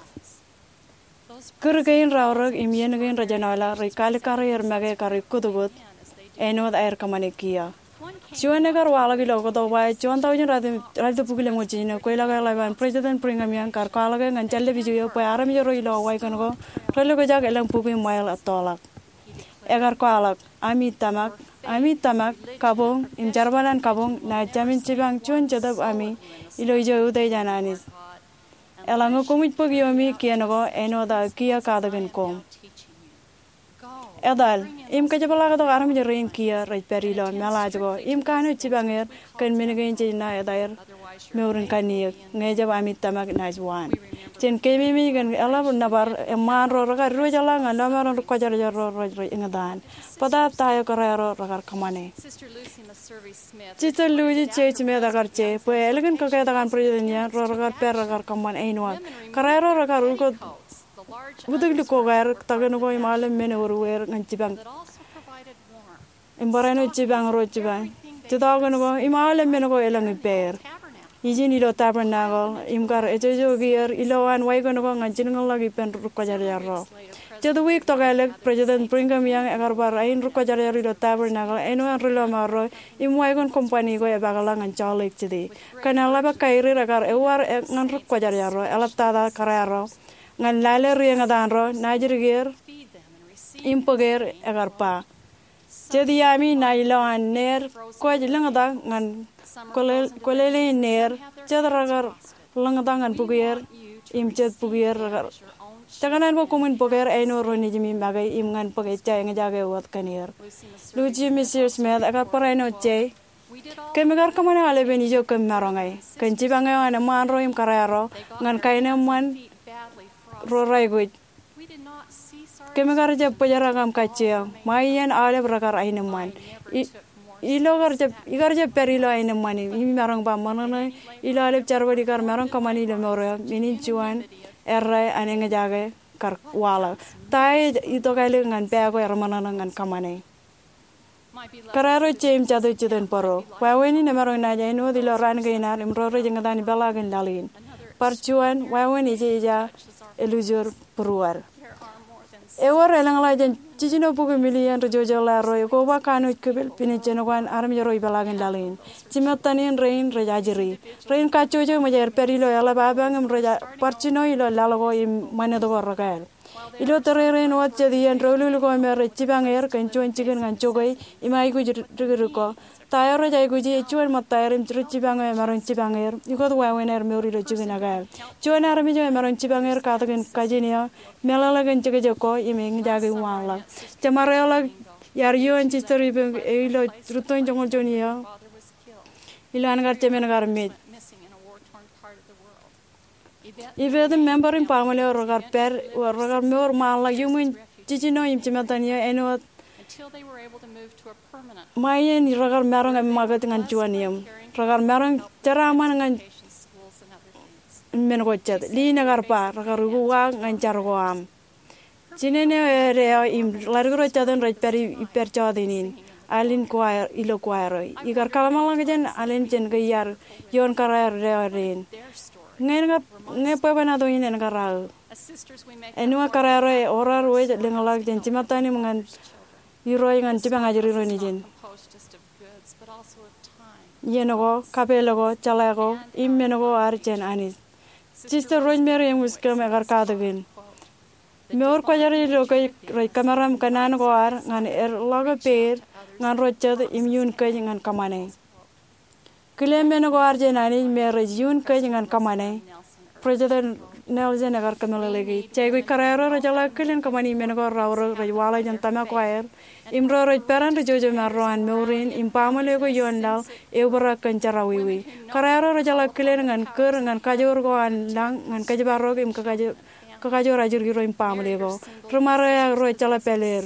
S2: kur gain raur im yen gain rajana alak ri kal kar yer mage kar kudugot eno da air kamane kia chuane kar wala gi logo do bai chon tau jin rat rat pugile mo chino koila ga la president pringam yang kar kala ga ngan challe bi jo pa aram jo ro lo wai kan go relo go jag elang pugi mail atolak egar ko alak ami tamak ami tamak kabong im jarbalan kabong na jamin cibang chun jadab ami ilo jo udai jananis elang ko mit pugi ami kiano go eno da kia kadagen kom edal im ka jabala ka to aram je rain kia right perilo mela jo im ka no chibanger kan menegen je na edair meurin kani nge jaba amit tamak najwan chen ke mi mi gan ala na bar man ro ro ka ro jala nga na mar ko jar jar ro ro ingadan pada tayo ka ro ro kar kamane Sister Lucy Church me da karche po elegan ka ka kan projenya ro ro kar per kar kaman ainwa karero ro kar ko Budul ko gar tagan ko imalem men urwer ngancibang imbarano cibang ro cibang titagan ko imalem men ko elang per Ijin ilo tabernacle imkar ejojo gier iloan wai ko ko ngancin lagi pen ko jar jar ro Jadi week to galek President Brigham yang agar bar ain ro ko jar jar ilo tabernacle eno an rilo maro imwai kon company ko e bagala ngancalek jadi kanala ba kairi agar ewar ngan ro ko jar jar ro alap tada kararo ngan lale riang adan ro najirgir impoger agar pa jadi ami nailan ner ko jilang ada ngan kolel kolele ner jadragar langada ngan puger imchet puger agar Janganan bo kumin poger aino ro ni jimi magai im ngan poge chai ngajage wat kanir Lucy Mister Smith agar paraino che Kemegar kamana ale beni jo kemarongai kenci bangai ana man ro im kararo ngan kaina man rorai guj kemegar je pajara kam kaccia mayen ale brakar aine man ilo gar je igar je perilo aine mani imi marang ba manana ilo ale charwadi kar marang kamani le moro mini chuan errai ane ngajage kar wala tai ito kale ngan pe ko er manana ngan kamane kararo chem chadu chuden poro waweni ne marang na jaino dilo ran gainar imro re jengadani balagan dalin parchuan waweni je ja elujur peruar. Ewar elang lajen cicino pugu milian rejojo la roy ko ba kanu kebel pini cenokan aram yoro ibalagen dalin. Cimatanin rain rejajiri. Rain kacojo majer perilo ala babangem reja parcino ilo lalago im manedo ragal. Ilo tere rain wat jadi en rolu ko mer cibanger kencuan cigen ngan cogoi imai ku jiruko. Tayar jai guji cuan matayar im ciri cibanger marun cibanger. Ikut wawener meuri lo cigen agal. Cuan arami jo marun cibanger katakan kajinia melalagen cege joko imeng jage wala. Camarela yar yuan cisteri ilo ruton jongol jonia. Ilo angar cemen agar med. Ibe the member in family or rogar per or rogar more mala yumin cicino im cimatania eno Mayen rogar merong am magat ngan cuanium. Rogar merong ceraman ngan men gocet. Li nagar pa rogar ruwa ngan cargoam. Cinene ere im largro cadon right peri per cadinin. Alin choir ilo choir. Igar kalamalang jen alin jen gayar yon karar reorin. Ngen nge pabanado inen karal. Enua karare orar we lengalag jen cimatani ngan Iroi ngan cibang ajar iroi ni jen. Yenogo, kapelogo, chalago, immenogo archen anis. Sister roi mer yang muskam agar kadagin. Meor ko jari lo kai roi kameram kanan ko ar ngan er logo per ngan rochet immune kai ngan kamane. Kilembenogo archen anis mer yun kai ngan kamane. President Nelson agar kamela lagi. Cai goi karero rajala kilen kamani menego rauro rajwala jantama choir. Imro raj peran rajojo marroan meurin impamale go yondal eubara kancarawiwi. Karero rajala kilen ngan ker ngan kajor go andang ngan kajbaro im kajor kajor rajur giro impamale go. Rumara roj chala peler.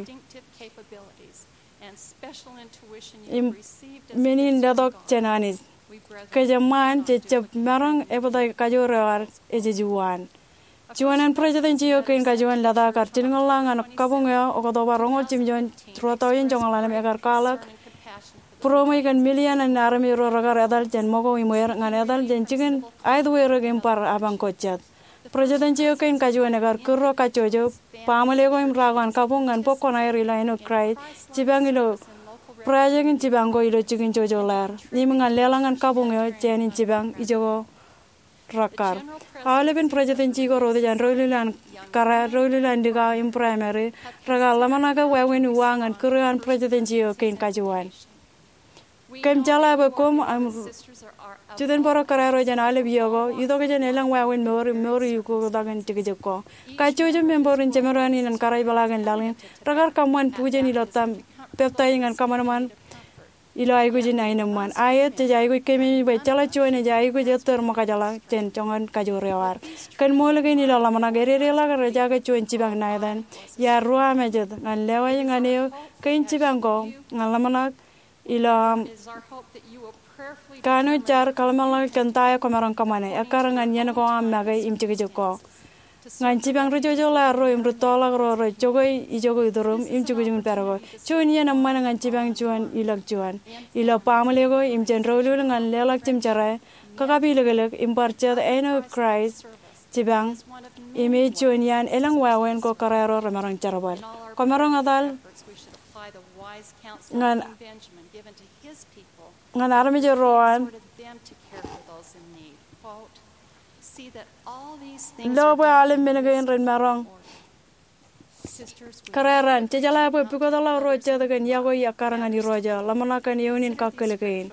S2: Im menin dadok cenanis. Kejaman cecep marang epotai kajorar ejejuan. Juanan President Jio kain kajuan lada karcil ngolang anak kabung ya okoto barongo cimjon trotoyin jongalan megar kalak. Promo ikan milian an arami ro ragar adal jen mogo imoyer ngan adal jen cigen aidwe ro gempar abang kochat. President Jio kain kajuan agar kurro kacojo pamalego im ragan kabung ngan pokon air ilaino cry cibang ilo Prajangin cibango ilo cikin jojo lar. Ni mengan lelangan kabung yo jenin cibang ijogo rakar. Aleben President Jio rode jan roilulan kara roilulan diga im primary. Ragal lamanaga wawen wangan kuruan President Jio kain kajuan. kem jala ba kom am juden boro kararo jan ale biyogo yudo ke jan elang wawen mori mori ko dagan tige ko ka chojo memberin jemerani nan karai balagan lalin ragar kaman pujen ilotam peptai ngan kamanaman ilo aigu jinai naman ayat je aigu kemi be chala choine je aigu je ter maka jala chen chongan kajurewar kan molge ni la lamana gerere la gar jaga choin cibang naidan ya ruwa mejed ngan lewa ngan yo kain cibang go ngan lamana ilo kanu char kalmala kantaya komarang kamane akar ngan yen ko am nagai imchige joko ngan cibang ro jojo la ro im rutola ro ro jogoi i jogoi dorum im chugu jung perago chun yen am man ngan cibang chuan ilak chuan ilo pamle go im chen ro lu ngan lelak chim chara ka ka bi legelek im parcha eno Christ cibang ime chun yan elang wawen ko kararo ramarang charabal komarang adal ngan ngan armi jeroan lo ba alim menagen ren marong kararan cejala bo piko dala roja dagan yago yakarangan ni roja lamana kan yunin kakelegen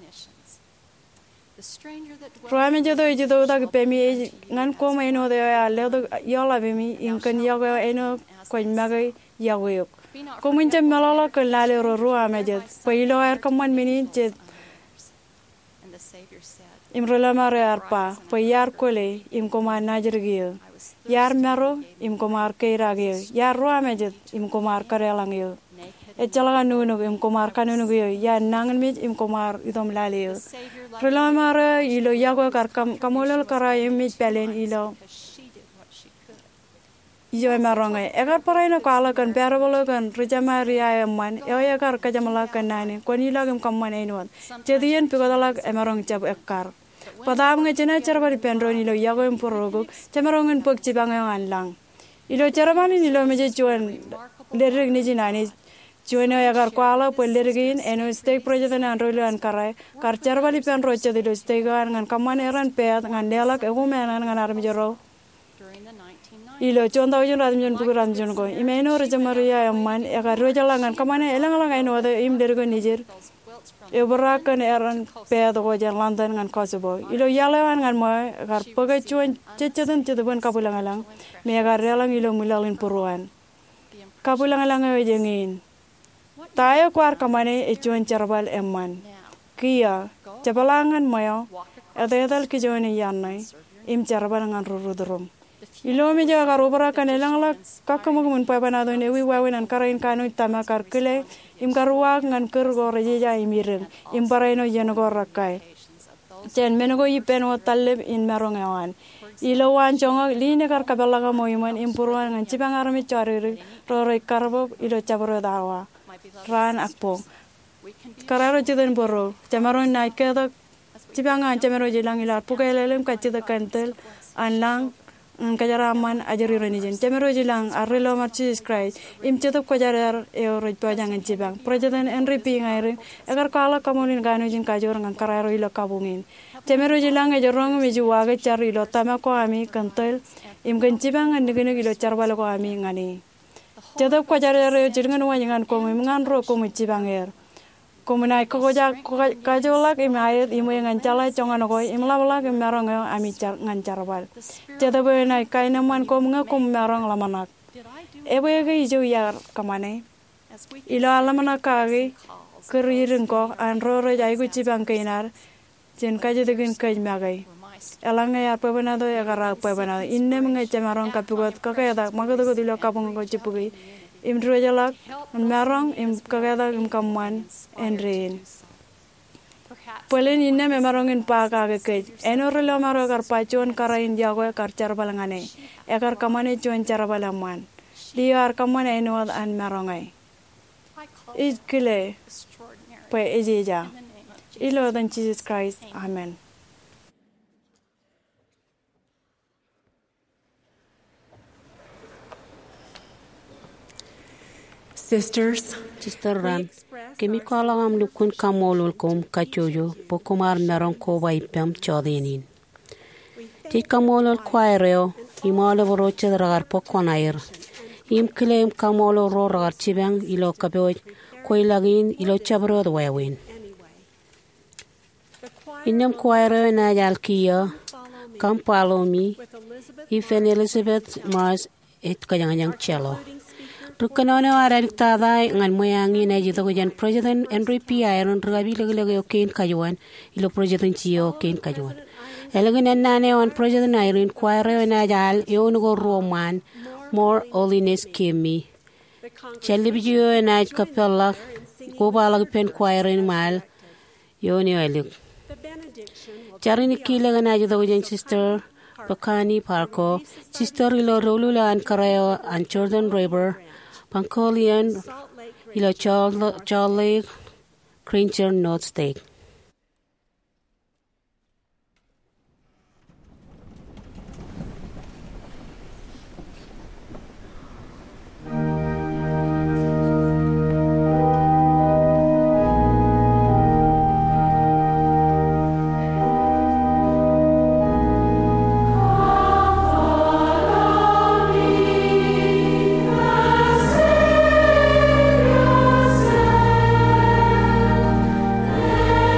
S2: Roame jodo jodo da pemi ngan ko mai no de ya le do yola bemi inkan yago eno ko magai yago yok ko mun jam malala kan lale ro roame jed payilo er kaman mini jed imrola mare arpa payar kole im komar najrgiyo yar maro im komar keiragyo yar roame jed im komar karelangiyo echala nunu im komar kanunu giyo ya nangan mit im komar idom laliyo rola mare ilo yago kar kam kamolol kara im mit pelen ilo iyo marongai egar paraina kala kan parabolo kan rujamaria man yo egar kajamala kan nani konila gam kamman ainwan jedian pigodalak emarong jab ekar padam nge jena charbari pendroni lo yago emporogo chamarongen pok cibang yang lang ilo charmani nilo meje chuan lereg ni jinani chuan egar kala pelergin eno stake project na anrolo an karai kar charbali pendro chedilo stake ngan kamman eran pet ngan delak egumenan ngan armjoro ilo chonda ujun radmjon pukur radmjon ko imeno rejamaria amman ega rojalangan kamane elangalang aino ade im dergo nijer e barakan eran pedo go jan London ngan Kosovo ilo yalawan ngan mo gar paga chuan chechedan chedban kapulangalang me gar relang ilo mulalin puruan kapulangalang e jengin tayo kwar kamane e chuan charbal emman kia chabalangan mayo adedal ki jone yannai im charbal ngan rurudrum ilo mi jaga robara kan elangla kakamo mun pa banado ne wi wawen an karain kanu tama kar kele im karwa ngan ker go reja imiren im paraino yen go rakai chen menego ipen o taleb in marongawan ilo wan jongo line kar kabalaga moiman im purwan ngan cibang armi chariri rore karbo ilo chabro dawa ran akpo kararo jiden boro chamaron naikedo cibang an chamero jilang ilar pukelelem kachida kantel anlang kajaraman ajari ronijen temero jilang arrelo marchis cry im chetop kajarar euro pajangan cibang president Henry P ngaire agar kala kamunin ganujin kajor ngan kararo ilo kabungin temero jilang ajorong meju waga char ilo tama ko ami kantel im gan cibang an negene ilo charbalo ko ami ngani chetop kajarar jiringan wanyangan ko ngan ro ko cibang er komunai ko ja kajolak imayet imo yang ancala congan ko imlawla ke merong ami car ngancarbal jada benai kaina man ko mga ko merong lamanak ebo ge ijo yar kamane ilo alamana kage keririn ko anro ro jai ku cibang kainar jen kaje degen kaj magai elanga yar pabanado ya gara pabanado inne mga cemarong kapugot ko kaya magado ko dilo kapung ko cipugi im rojalak merong im kagada im kaman enrin polen inne me merong in pa ka ke eno relo maro kar pachon karain jago kar char balangane ekar kamane chon char balaman liar kamane eno an merongai iskile pe ejeja ilo dan Jesus Christ amen.
S3: Sisters, Sister Ran, kemi kala ngam lukun kamolul kom kachojo pokomar merong ko bai pem chodenin. Ti kamolul kwaireo imalo boroche ragar pokonair. Im claim kamolo ro ragar chibang ilo kaboj koilagin ilo chabro dwawin. Inam choir na jalkia, come follow me. If an Elizabeth Mars it kayang cello. Rukanono aradiktada ngan moyangi na jito ko jan President Henry P. Iron rabi lagi okin kajuan ilo President Gio okin kajuan. Elagin nane on President Iron choir na jal yonugo Roman more holiness came me. Chalibio na capella go balag pen choir in mal yoni elik. Charini kila na jito ko jan sister Bakani Parko, Sister Ilo Rolula and Kareo and Jordan River, Pancolian, Ilo Charlie, Cringer, North State.
S11: Thank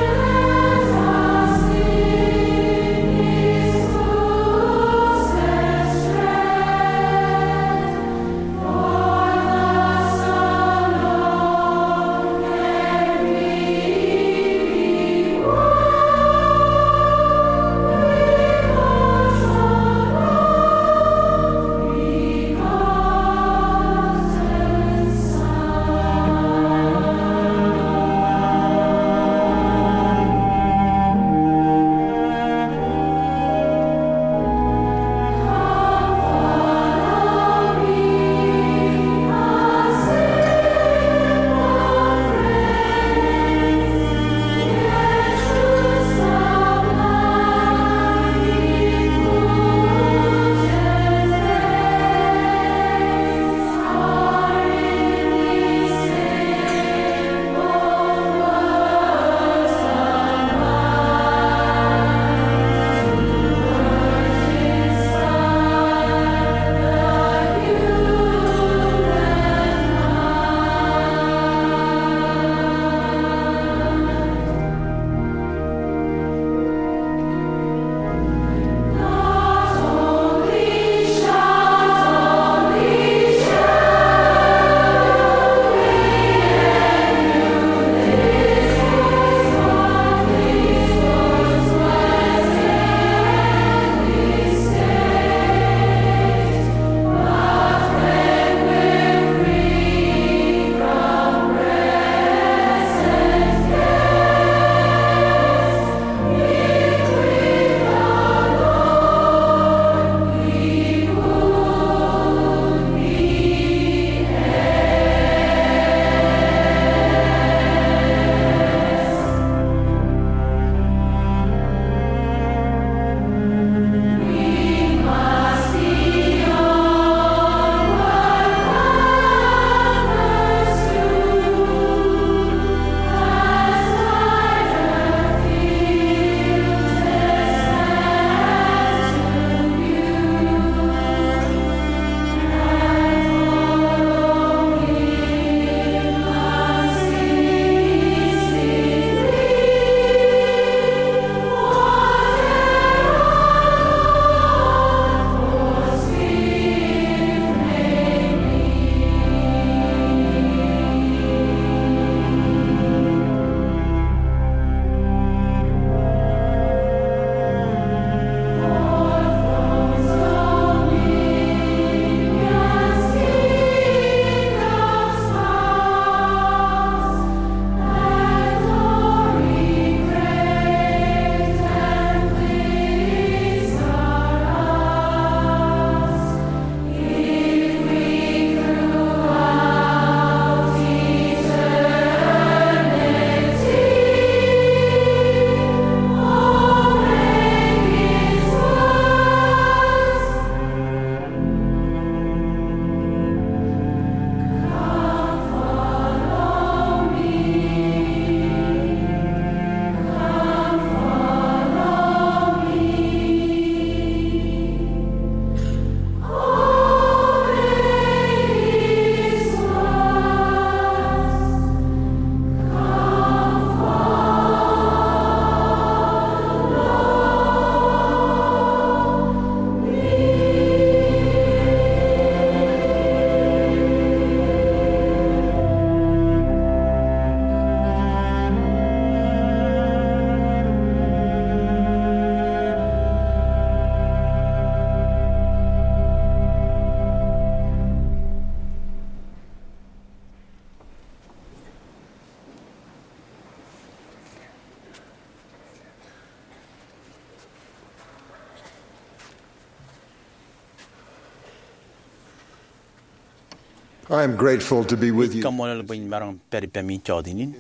S11: I am grateful to be with you
S9: Kamol bin barang peri pemi chodinin.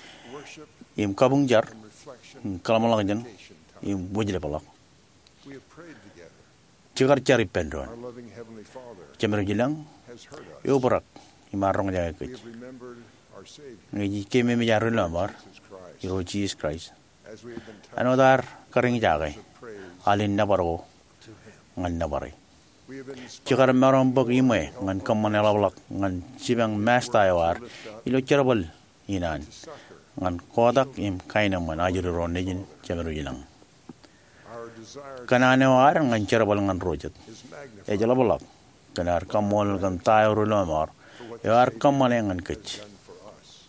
S9: Im kabung jar. Kalamal jan. Im wujle balak.
S11: we have prayed together.
S9: Cigar cari pendon.
S11: Our loving Heavenly Father
S9: Cemeru jilang.
S11: has heard us.
S9: Yo berak. Imarong jaga
S11: We
S9: kecil.
S11: have remembered our Savior,
S9: Ngaji keme me jaru lamar.
S11: Jesus Christ,
S9: Iro Jesus Christ.
S11: as we have been touched
S9: Anodar kering jaga.
S11: of praise
S9: Alin nabaro.
S11: to Him.
S9: Ngan nabari.
S11: We have been inspired
S9: Cigar marong bog ime. Ngan kaman elawlak. Ngan cibang masta yawar. Ilo cerabal inan.
S11: to succor
S9: Ngan kodak im kainam man ajiru ronejin cemeru jilang.
S11: our desire
S9: Kanane war ngan cerabal ngan rojat.
S11: is magnified
S9: E jala balak. Kanar kamol kan tayo lamar. Yar kaman ngan kecil.
S11: done for us.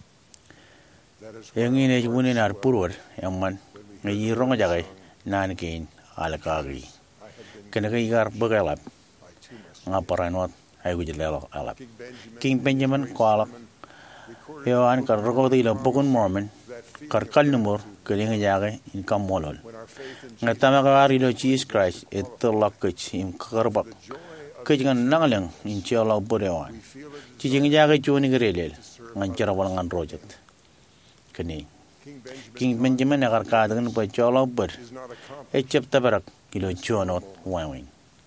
S11: That is
S9: Yang ini jubunin ar purwar yang man ngayi ronga jagai nan kin alakagi.
S11: I have been
S9: Kena kai gar bagalap
S11: by two messages.
S9: ngaparanot ay gujel alap.
S11: King Benjamin
S9: King Benjamin ko alap.
S11: recorded
S9: Yo an kar roko di lo pokun mormen
S11: that feeling
S9: kar kal numur keling jagai in kam molol.
S11: when our faith in
S9: Ngatama ka ari lo Jesus Christ et lakach im karbak.
S11: joy of
S9: Kajangan nangalang in chiala bodewan.
S11: we feel it is
S9: Cijing jagai chuni gerelel ngan cara wal ngan rojat. Keni
S11: King Benjamin
S9: King Benjamin agar kadangan pa chiala bor.
S11: is not accomplished
S9: E chep tabarak kilo chonot wawin.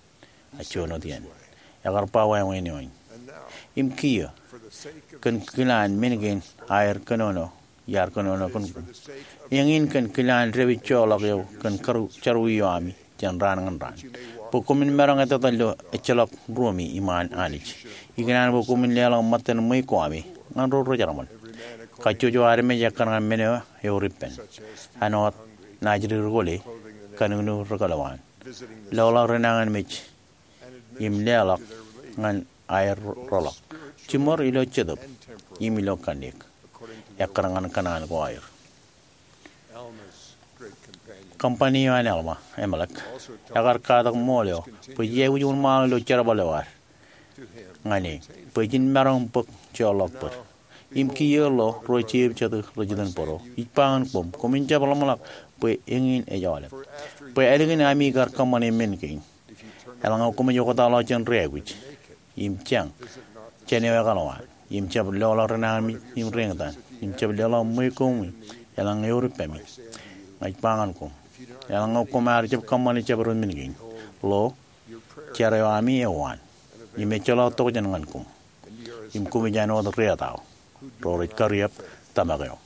S9: A chonot yan. Agar pa wawin yoin.
S11: and now
S9: Im kiyo.
S11: for the sake of
S9: Kan kilan minigin air kanono. Yar kanono kun.
S11: for the sake of
S9: Yang in kan kilan rewi cholak yo. Kan karu charwi yo ami. Jan ran ngan ran. Pukumin merang ito talo. E chalak rumi iman anich. Ikinan pukumin lialang matan may ko ami. Ngan ro ro jaraman.
S11: every man according
S9: Kacho jo are me jakan ngan menyo. Yo ripen.
S11: such as
S9: Anot. Najri rugole.
S11: clothing the naked,
S9: Kanunu rugalawan.
S11: visiting the
S9: Lola renangan mich.
S11: and
S9: Im
S11: administering
S9: lealak
S11: to their relief,
S9: ngan air rolak. Cimor ilo cedop.
S11: and temporal
S9: Im ilo kandik.
S11: according to the
S9: Yakarangan kanan ko air.
S11: Alma's great companion.
S9: Company yan alma. Emalak.
S11: Also taught
S9: Yakar kadak molyo. Pwede ujun mga lo cerabalawar.
S11: to him
S9: Ngani. Pwede merang pek ciolok per. Im kiyo lo roi cip ceduk rejidan poro. Ipangan pom. Kominca balamalak. Pwede ingin ejawalep.
S11: for after
S9: Pwede eligin ami gar company menking.
S11: if you turn
S9: Elang ako kumayo ko talo chen reguich.
S11: naked,
S9: Im chang.
S11: is it not the
S9: Chene wa kalawan. Im chab lola renangan mi im ringtan. Im chab lola muy kumi. Yalang europemi. Ngai pangan ko. Yalang ko mar chab kamani chab run mingin. Lo
S11: your prayer
S9: chare wa mi ewan. Im chalo to jangan kum.
S11: and you are as
S9: Im kumi jano do reatao. Rorit kariap tamageo.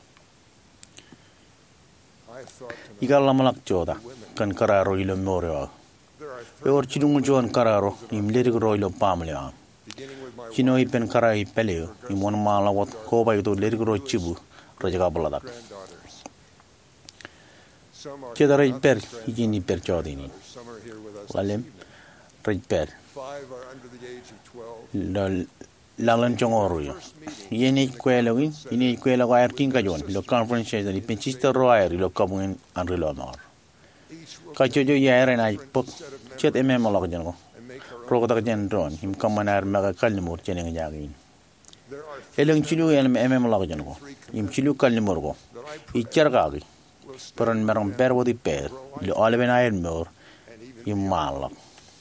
S11: I thought tonight
S9: Igal lamalak choda. Kan kararo ilo moreo.
S11: there are
S9: Eor chidung juan kararo. Im lirik roilo pamlea.
S11: beginning with my
S9: Chino ipen karai peleo. Im one mala wat ko ba ito lirik ro chibu. Rajaga baladak.
S11: granddaughters. Some are
S9: Cheda rai
S11: not
S9: per
S11: just
S9: hijini per chodini.
S11: granddaughters, some are here with us.
S9: Walem
S11: this evening.
S9: rai per.
S11: Five are under the age of twelve.
S9: Lo lalan chongoro yo. Yeni kwelo win. Yeni kwelo ko air king kajon. Lo conference sa di penchista ro air lo kabungin anri lo mar.
S11: Each will
S9: Kacho jo ya air na pok. Chet eme mo lo jan ko.
S11: and make our own.
S9: Ro ko tak jan ron. Him kamanar maga kalni mur cheneng jagin.
S11: There are three
S9: Eleng chilu el eme mo lo jan ko. Im chilu kalni mur ko.
S11: that I pray
S9: Ichar gagi.
S11: will stay
S9: Peran merang per wo di per. Lo alben air mur.
S11: and even
S9: Im malak.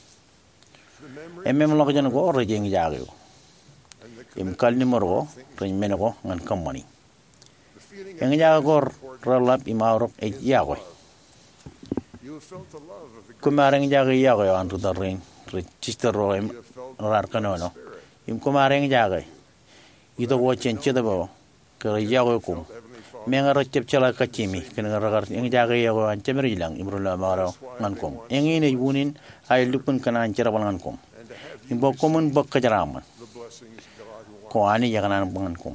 S11: the memory
S9: Eme mo lo jan ko ro jeng jagi.
S11: and the,
S9: Im kalni mur ko. Ren men ko ngan kamani.
S11: the feeling
S9: Yang
S11: of
S9: jaga ko rolap im aurok e yago.
S11: you have felt the love of the
S9: Kumareng jaga yago yo antu da ring. Register ro im
S11: you have felt
S9: rar kanono.
S11: spirit,
S9: Im kumareng jaga. Ito wo chen cheda bo. Ke yago kum.
S11: Heavenly Father.
S9: Menga ro chep chala kachimi. Ken ragar yang jaga yago an chemer ilang imro la maro ngan kum. Yang ini wunin ay lupun kana an chera ngan kum.
S11: And to have you
S9: Im bo kumun bok kajaraman.
S11: the blessings God wants.
S9: Ko ani jaga nan ngan kum.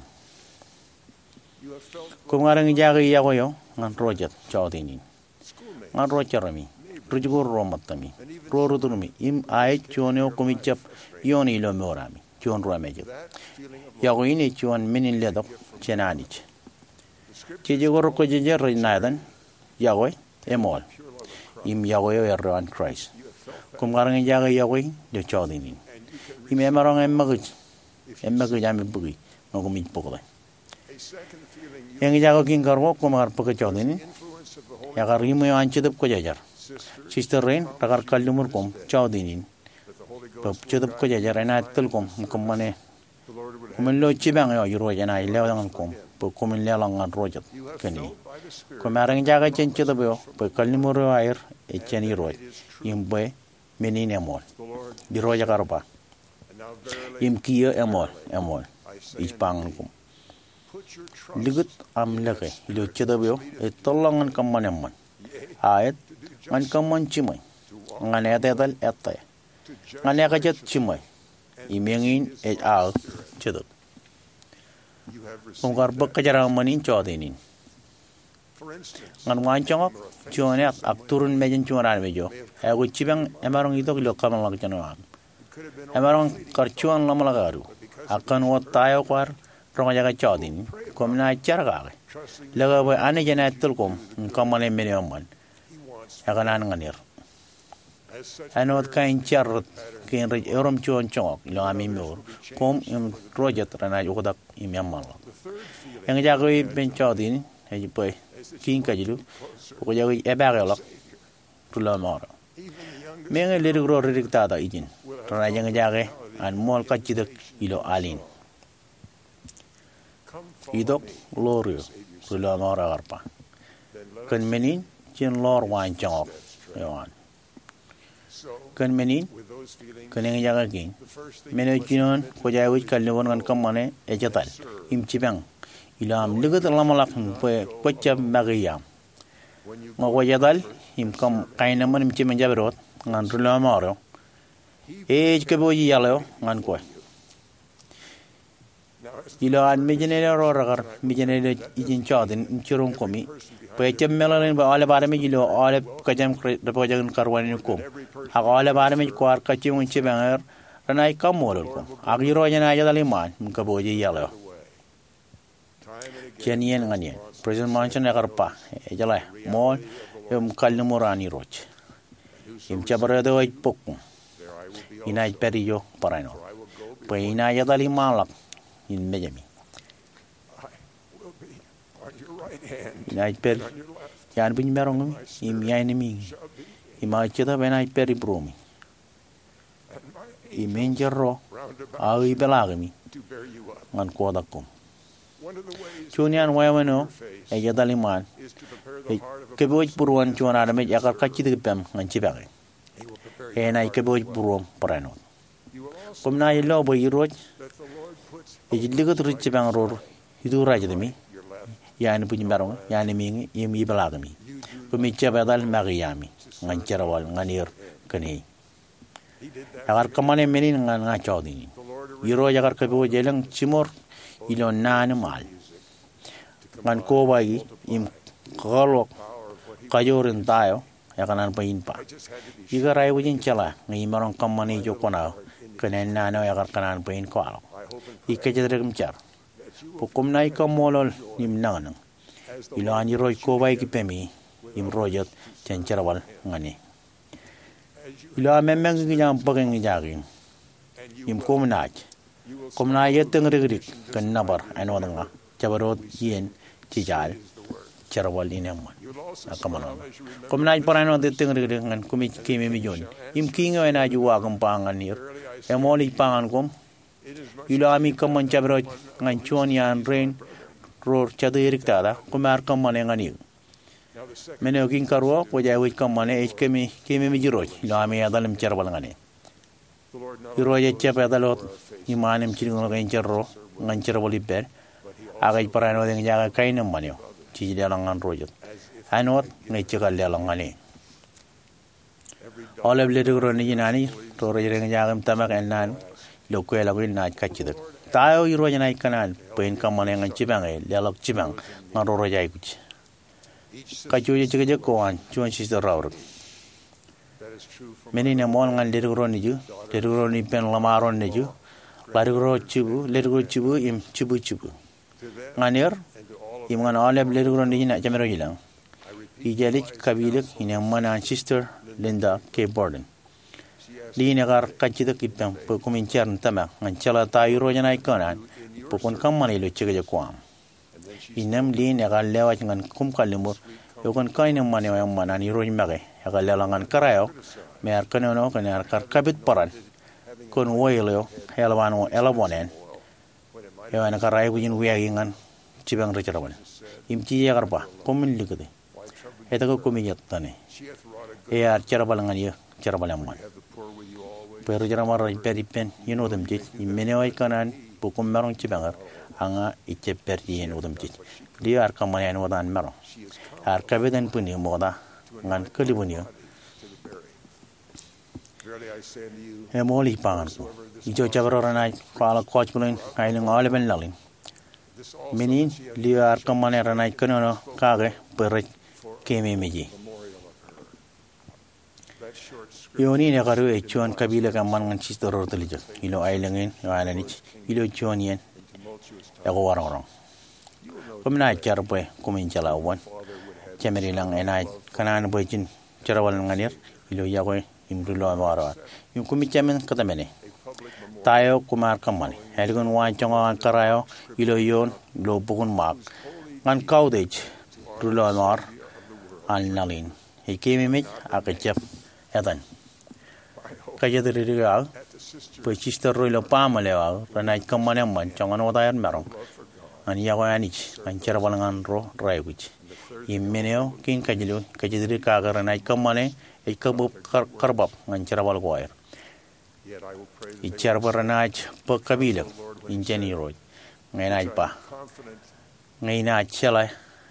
S11: You have felt
S9: Kumareng jaga yago yo ngan rojat chawdini.
S11: schoolmates
S9: Ngan ro charami. Rujugur ro matami. Ro rudurumi. Im ay choneo kumichap yoni lo morami. Chon ro amejit.
S11: that feeling of love.
S9: Yago ini chon minin ledok chenanich.
S11: The scripture
S9: Cheje goro ko jeje reinadan. Yago emol.
S11: pure love of Christ.
S9: Im yago yo erran Christ.
S11: You have felt that.
S9: Kum garang jaga yago de chodini.
S11: And you can
S9: Im emarong emmagich.
S11: if you
S9: Emmagich ami bugi. Mago mit pokole.
S11: a second feeling you
S9: Yang jago king garwo kum gar poke chodini.
S11: influence of the Holy
S9: Yagar rimu yo anchedep ko jajar.
S11: Sisters
S9: Sister rain tagar kallumur kum chodini.
S11: that the Holy
S9: Pop
S11: Ghost
S9: chodep ko jajar ena tul kum kum mane kumin lo chibang yo yuro jana ile dangan kom po kumin le langan rojat kani kumarang jaga chenche do bo po kalni moro air e cheni roj imbe menine mol yuro jaga ropa im kiyo emol emol ispang kom ligut am lake lo cheda bo e tolangan kamman emman ayat man kamman chimai ngan etetal ette ngan yakajat chimai imengin e al chedok Kung karba kajarang manin chodinin. Ngan wan chongok chonet akturun mejen chonan mejo. Aku cibang emarong itu kilo kamal lagi chanoan. Emarong karchuan lama lagaru. Akan wat tayo kwar rong jaga chodin. Komna cara kage. Laga boy ane jenet tulkom kamane menyoman. Akan an nganir. Anot kain charot kain rej erom chuan chongok lo ami mur kom im project rana yodak im yamal yang jagoi ben chodin e boy kin kajilu ko jagoi e bagelok tulo moro menge le ro rik tada ijin rana yang jage an mol kajidak ilo alin idok lorio tulo moro arpa kan menin chen lor wan chongok yoan kan menin kan yang jaga king meno chinon ko jay wich kal won kan kamane e jatal im cibang ilam ligat lamalak pe pocam magiyam mo ko jadal im kam kaina man im cimen jabrot ngan rulo maro e ke boji yalo ngan ko ila an mijene ro ragar mijene ijin chodin chirum komi pe chemmelanen ba ale bare mi jilo ale kajam repojagan karwan ko ha ale bare mi kwar kachim unche banger ranai kamol ko agiro jana jadali man ka boji yalo kenien ngani president manchen agarpa e jala mo em kalnu morani roch im chabare do pok ina periyo parano pe ina jadali malak in mejami Night per yan bin merong im yaini mi ima cheta benai peri bromi i menjero ai belagami ngan ko dakom chunian wayano e yadali man e keboj buruan chuana da me yakar kachi de pem ngan chibare e nai keboj burum parano komna ilo bo yiroj e jilligot rich bang ror hidu rajdemi yani punya barang yani mingi yemi balagami pemica badal magiyami ngan cerawal nganir keni agar kamane menin ngan ngachodini yiro jagar kebo jelang cimor ilo nan mal ngan ko bagi im kolok kayorin tayo yakanan pain pa igarai wujin chala ngi marong kamane jokona kenen nano yagar kanan pain ko alo ikejadrem char Pukum nai kamolol nim nanang ilani roy ko bai ki pemi im rojat tencharawal ngani ila memeng gi jam pageng jagin im komnaj komna yeteng rigrik kan nabar anodanga chabarot yen tijal charawal inamman akamanon komnaj parano de teng rigrik ngan kumi kimi mi jon im kinga ena juwa gam panganir emoli pangan kom ila ami kaman chabrot ngan chuan yan rain ror chadirik tada kumar kamane ngani meno kin karwa ko jay wich kamane h kemi kemi mi jiroj ila ami adalam charbal ngani iroje chepe adalot imanem chiringo ngan charro ngan charbal iber agay parano de jaga kainam manyo chi dalangan rojot anot ngai chegal dalangani oleb ledro ni nani to roje jaga tamak enan loko la win na kachidak tayo iro jana ikanan pen kamane ngan chibang e lelok chibang ngaro rojai kuch kachu je chege koan chuan si rawr meni ne mon ngan ledro ni ju ledro ni pen lamaron ni ju ladro chibu ledro chibu im chibu chibu nganir im ngan oleb ledro ni na jamero hilang ijelik kabilik ina mana sister Linda K Borden Lini agar kacidak ipang pekumincar ntama ngancala tayo jana ikanan pukun kamane lo chege kwam inam lini agar lewat ngan kum kalimur yokon kainam mane yang mana ni roj mage agar lelangan karayo mer kanono kanar kar kabit paran kon woylo helwano elabonen ya ana karai bujin wiya ingan cibang recerabal imci ya karpa komin likade eta ko komi yattane ya cerabal ngan ya cerabal amman pero jaramar peripen yino dem jit imene way kanan bukum marong cibangar anga icce perdi yen udam jit dia ar kamane an wadan maro ar kabeden puni moda ngan kelibuni e moli pangan ko ijo jabarora kala coach bulen ailing alben lalin menin dia ar kamane ranai kono kage per keme meji yoni ne garu e chuan kabila kaman ngan chistoro telija ilo ailengin alanich ilo chuan yen ego warong komina charpe komin chala wan chemeri lang enai kanan bojin charawal nganir ilo yago imrulo amara yum komi chamen katamene tayo kumar kamani helgon wan chonga karayo ilo yon lo bugun mak ngan kaudej rulo amar an nalin e kemi me akachap edan kaya dari dia, pecister roilo pama lewa, ranai kamane man, jangan wadayan merong, ani ya kau anich, ancara balangan ro raiwich, imeneo kin kajilu, kajidiri kaga ranai kamane, ikabub karbab, ancara balgoyer, icar beranai pekabila, injeni roy, ngai pa, ngai na cela,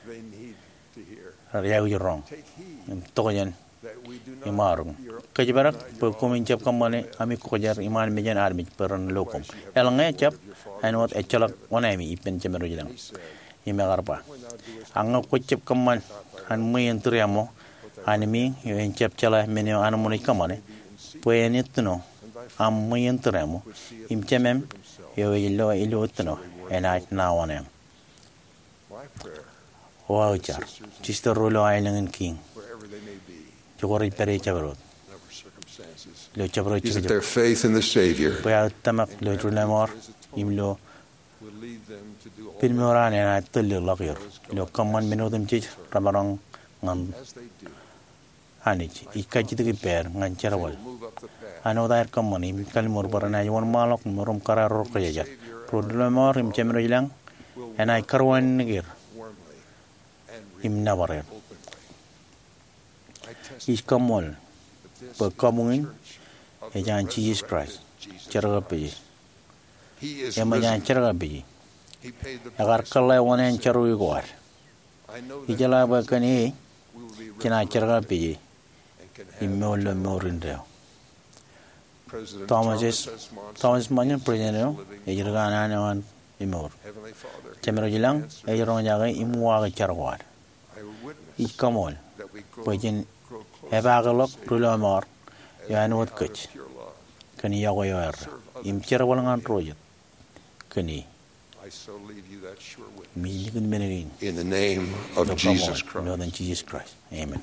S9: raiwich rong, tokoyan. Imarung kajibarak pekomin cap kamane ami ko jar iman mejan armij peran lokom elanga cap anot echalak wanami ipen cemero jilang imegarpa anga ko cap kaman han muyen triamo animi yen cap chala menio anamoni kamane poenetno am muyen triamo im cemem yo ilo ilo tno enat nawane wow jar sister rolo island king Is
S11: it their faith in the Savior?
S9: kamol pekamungan ejan Jesus Christ cara pe emajan cara pe agar kala wanen caru igor ijala ba kani kina cara pe imol morinde Thomas Thomas manyan president ejirgana nawan imor cemero jilang ejirong jaga imwa cara war ikamol pejin ebagalok rulamor yanot kach kani yago yar im cerwalangan project kani
S11: in the name of Jesus Christ.
S9: No, than Jesus Christ. Amen.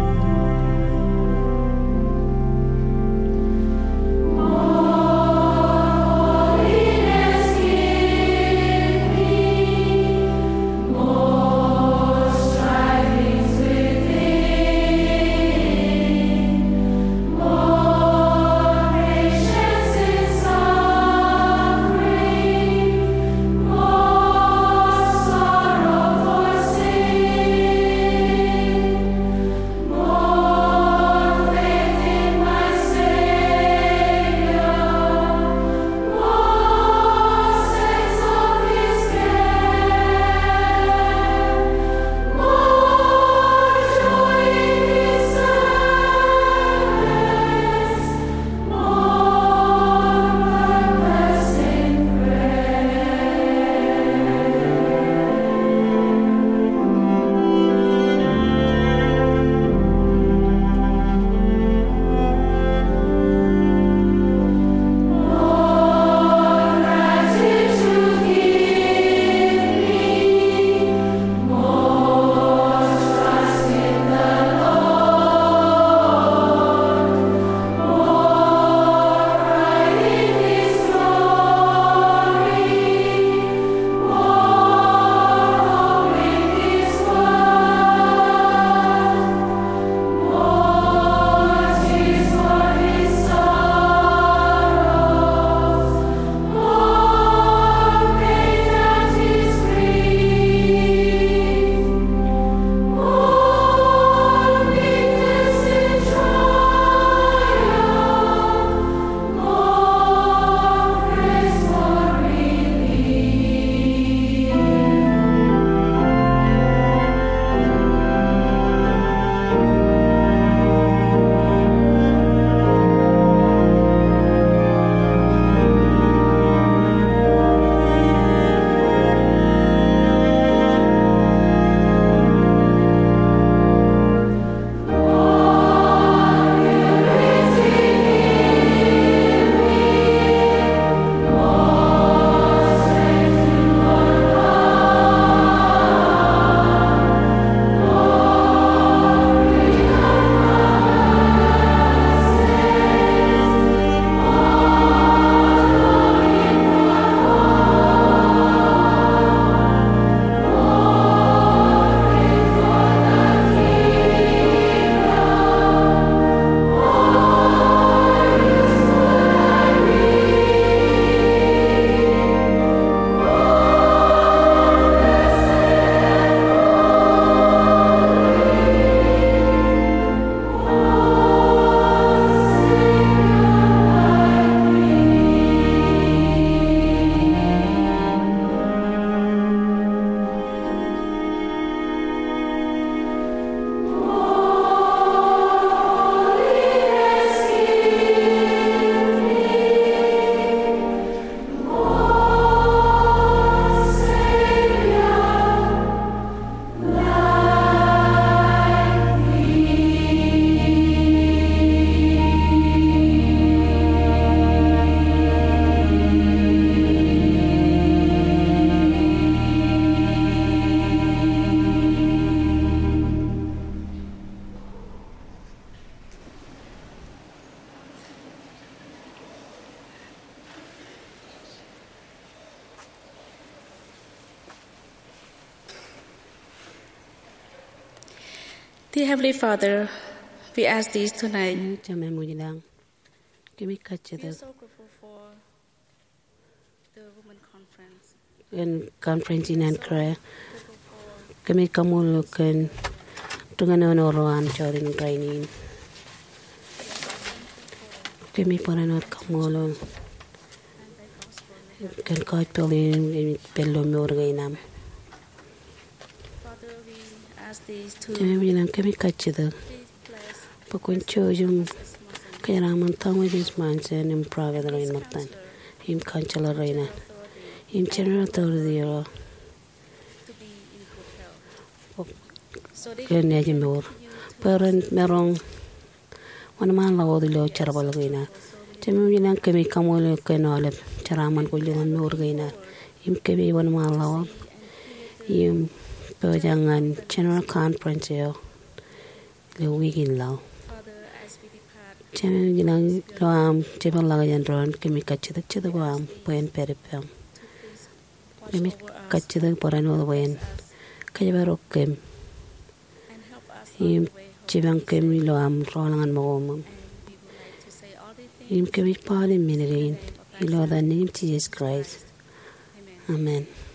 S12: Oh
S1: Dear Heavenly Father, we ask this tonight.
S3: Cha mẹ mùi lang. Kami kacha
S2: We are
S3: da.
S2: so grateful for the women conference.
S3: En conference in and prayer. Kami kamulu kan tungan ono roan chorin training. Kami paranor kamulu kan kait pelin pello morgainam.
S2: Father, we ask these to
S3: Kami bilang kami kacha da. Pakun chojum kaya raman tamu jis manse nim private rain matan. Im kanchala raina. Im general authority Kaya niya jimur. Parent merong wanaman lawo dilo charabal gina. Jami bilang kami kamu kaya nolep charaman ko lingan mur gina. Im kami wanaman lawo. Im pejangan general conference yo. Lewigin law. Jami bilang loam jebal lagayan ron kami kacidak cidak wam poen peripam. Kami kacidak porano wen. Kaya baru kem. Im cibang kemi lo am rolangan mogomum. Im kemi pali minerin. Ilo da name Jesus Christ. Amen.